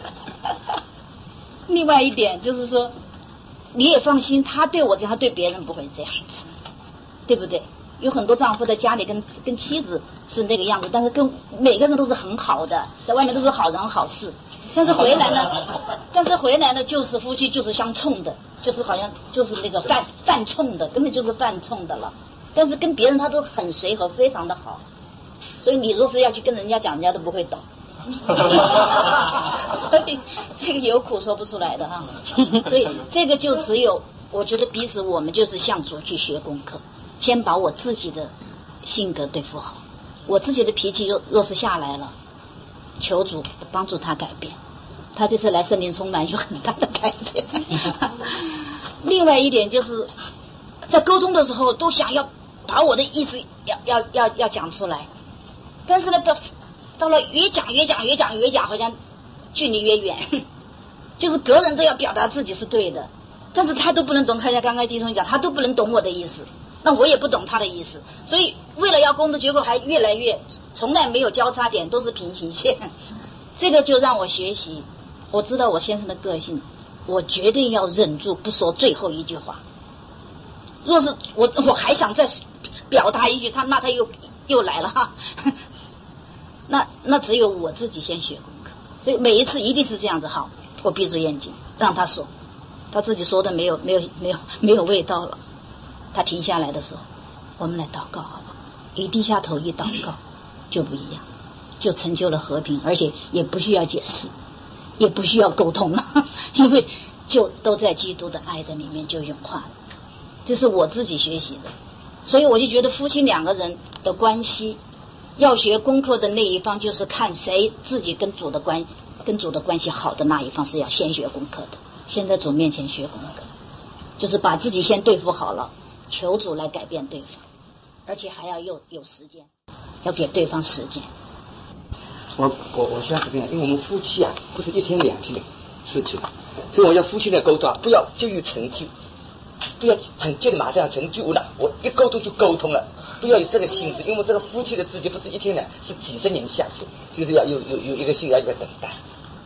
另外一点就是说，你也放心，他对我这样，他对别人不会这样子，对不对？有很多丈夫在家里跟跟妻子是那个样子，但是跟每个人都是很好的，在外面都是好人好事，但是回来呢但是回来呢就是夫妻就是相冲的，就是好像就是那个犯犯冲的，根本就是犯冲的了。但是跟别人他都很随和，非常的好，所以你若是要去跟人家讲，人家都不会懂所以这个有苦说不出来的哈所以这个就只有我觉得彼此我们就是向主去学功课，先把我自己的性格对付好，我自己的脾气若若是下来了，求主帮助他改变，他这次来圣灵充满有很大的改变另外一点就是在沟通的时候都想要把我的意思要要要要讲出来，但是呢到到了越讲越讲越讲越讲好像距离越远就是个人都要表达自己是对的，但是他都不能懂，看一下刚才弟兄讲他都不能懂我的意思，那我也不懂他的意思，所以为了要沟通，结果还越来越从来没有交叉点，都是平行线这个就让我学习，我知道我先生的个性，我决定要忍住不说最后一句话，若是我我还想再表达一句，他那他又又来了哈那那只有我自己先学功课，所以每一次一定是这样子。好，我闭住眼睛让他说，他自己说的没有没有没有没有味道了，他停下来的时候，我们来祷告好不好？一低下头一祷告就不一样，就成就了和平，而且也不需要解释，也不需要沟通了因为就都在基督的爱的里面就融化了，这是我自己学习的。所以我就觉得夫妻两个人的关系要学功课的那一方，就是看谁自己跟主的关跟主的关系好的那一方是要先学功课的，先在主面前学功课，就是把自己先对付好了，求主来改变对方，而且还要有有时间，要给对方时间。 我我我现在是这样，因为我们夫妻啊不是一天两天的事情，所以我要夫妻的沟通，不要急于成就，不要很急的马上成就了，我一沟通就沟通了，不要有这个心思，因为这个夫妻的之间不是一天两，是几十年下去，就是要有有有一个心要要等待。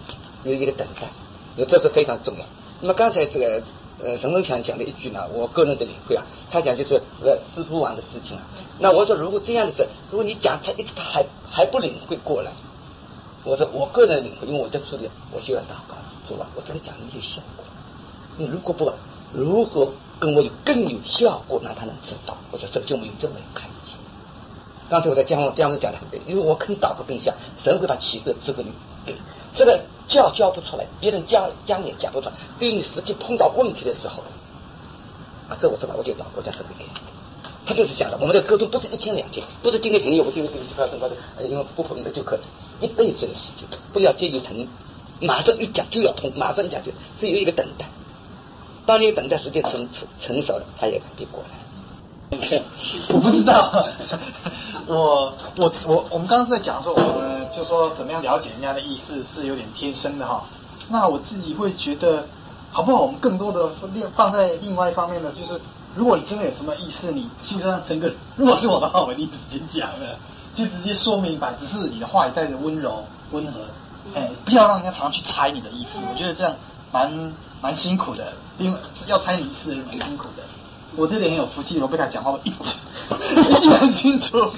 有一个等待，这是非常重要。那么刚才这个呃陈文强讲的一句呢，我个人的领会啊，他讲就是呃蜘蛛网的事情啊。那我说如果这样的事，如果你讲他一直他还还不领会过来，我说我个人的领会，因为我在处理，我需要祷告主啊，我这个讲有效果。你如果不如何跟我有更有效果，那他能知道，我说这就没有这么看见。刚才我在讲这样子讲的很对，因为我肯祷告更像神会把启示的智慧给这个教教不出来，别人讲讲也讲不出来，只有你实际碰到问题的时候啊，这我知道，我就祷告在这里给。他就是想的，我们的沟通不是一天两天，不是今天朋友，我今天跟你去发生发生，因为不朋友就可以一辈子的事情，不要介意成，马上一讲就要通，马上一讲就只有一个等待。当你等待时间成成熟了，他也改变过来。 我不知道，我我我我们刚刚在讲说，我们就说怎么样了解人家的意思是有点天生的哈。那我自己会觉得，好不好？我们更多的放在另外一方面呢，就是如果你真的有什么意思，你基本上整个，如果是我的话，我一定直接讲了，就直接说明白，只是你的话也带着温柔、温和，哎，不要让人家常常去猜你的意思。我觉得这样蛮蛮辛苦的，因为要猜你意思的人蛮辛苦的。我这点很有福气，我被他讲话我一一定很清楚，这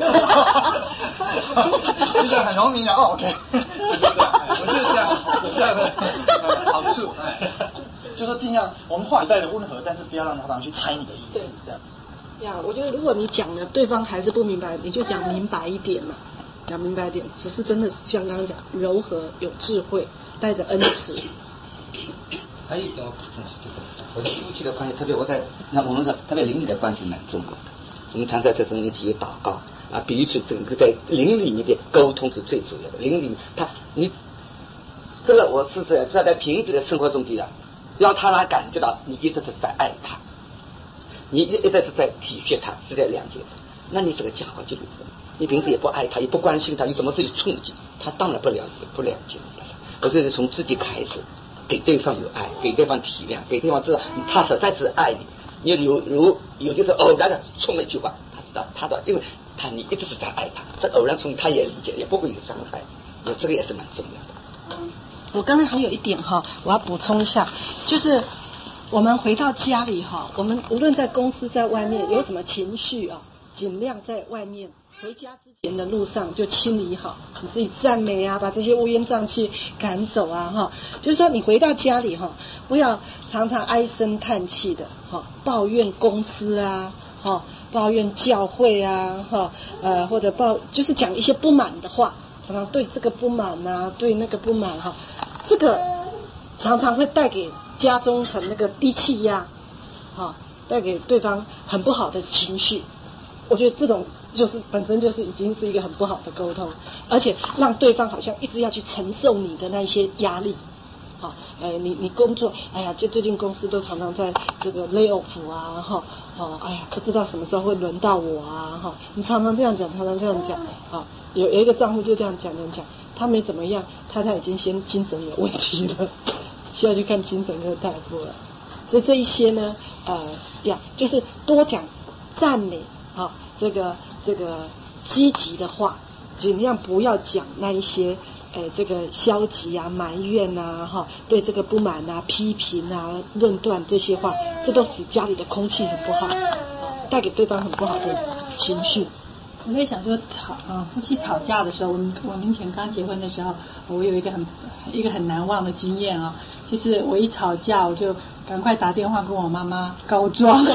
个很容易的哦。OK， 就是这样，我觉得这样有这样的好处，就说尽量我们话语带着温和，但是不要让他常去猜你的意思，这样。 呀，我觉得如果你讲了，对方还是不明白，你就讲明白一点嘛，讲明白一点，只是真的像刚刚讲，柔和、有智慧，带着恩慈。 还有一点我补充是，就是我的夫妻的关系，特别我在那我们的特别邻里的关系蛮重要的。我们常在这中间提祷告啊，彼此整个在邻里面的沟通是最主要的。邻里他你这个我是在在在平时的生活中的啊，让他来感觉到你一直是在爱他，你一直是在体恤他，是在谅解他，那你这个讲话就有分。你平时也不爱他，也不关心他，有什么事情冲击他，当然不了解不了解你了。可是从自己开始。给对方有爱，给对方体谅，给对方知道他实在是爱你。你有有有就是偶然的冲了一句话，他知道他的，因为他你一直是在爱他，这偶然冲他也理解，也不会有伤害。我这个也是蛮重要的。 我刚才还有一点哈，我要补充一下，就是我们回到家里哈，我们无论在公司在外面有什么情绪啊，尽量在外面。回家之前的路上就清理好，你自己赞美啊，把这些乌烟瘴气赶走啊，哈，就是说你回到家里哈，不要常常唉声叹气的哈，抱怨公司啊，哈，抱怨教会啊，哈，呃，或者抱就是讲一些不满的话，常常对这个不满啊，对那个不满哈，这个常常会带给家中很那个低气压，哈，带给对方很不好的情绪。我觉得这种就是本身就是已经是一个很不好的沟通，而且让对方好像一直要去承受你的那一些压力，好、哦，呃，你你工作，哎呀，就最近公司都常常在这个 lay off 啊，哈、哦，哎呀，不知道什么时候会轮到我啊，哈、哦，你常常这样讲，常常这样讲，啊、哦，有有一个账户就这样讲讲讲，他没怎么样，太太已经先精神有问题了，需要去看精神科大夫了，所以这一些呢，呃呀，就是多讲赞美。好、哦，这个这个积极的话，尽量不要讲那一些，呃，这个消极啊、埋怨啊、哈、哦，对这个不满啊、批评啊、论断这些话，这都使家里的空气很不好，哦，带给对方很不好的情绪。 我在想说吵啊，夫妻吵架的时候，我们我们以前刚结婚的时候，我有一个很一个很难忘的经验啊，就是我一吵架，我就赶快打电话跟我妈妈告状。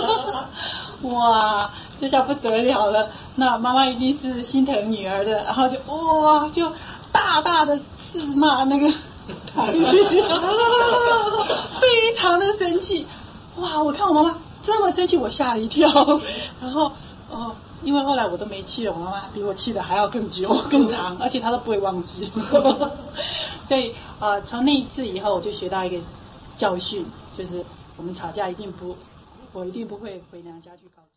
哇，这下不得了了！那妈妈一定是心疼女儿的，然后就哇，就大大的斥骂那个台语，非常的生气。哇，我看我妈妈这么生气，我吓了一跳。然后哦，因为后来我都没气了，我妈妈比我气的还要更久、更长，而且她都不会忘记。所以呃，从那一次以后，我就学到一个教训，就是我们吵架一定不。我一定不会回娘家去告状。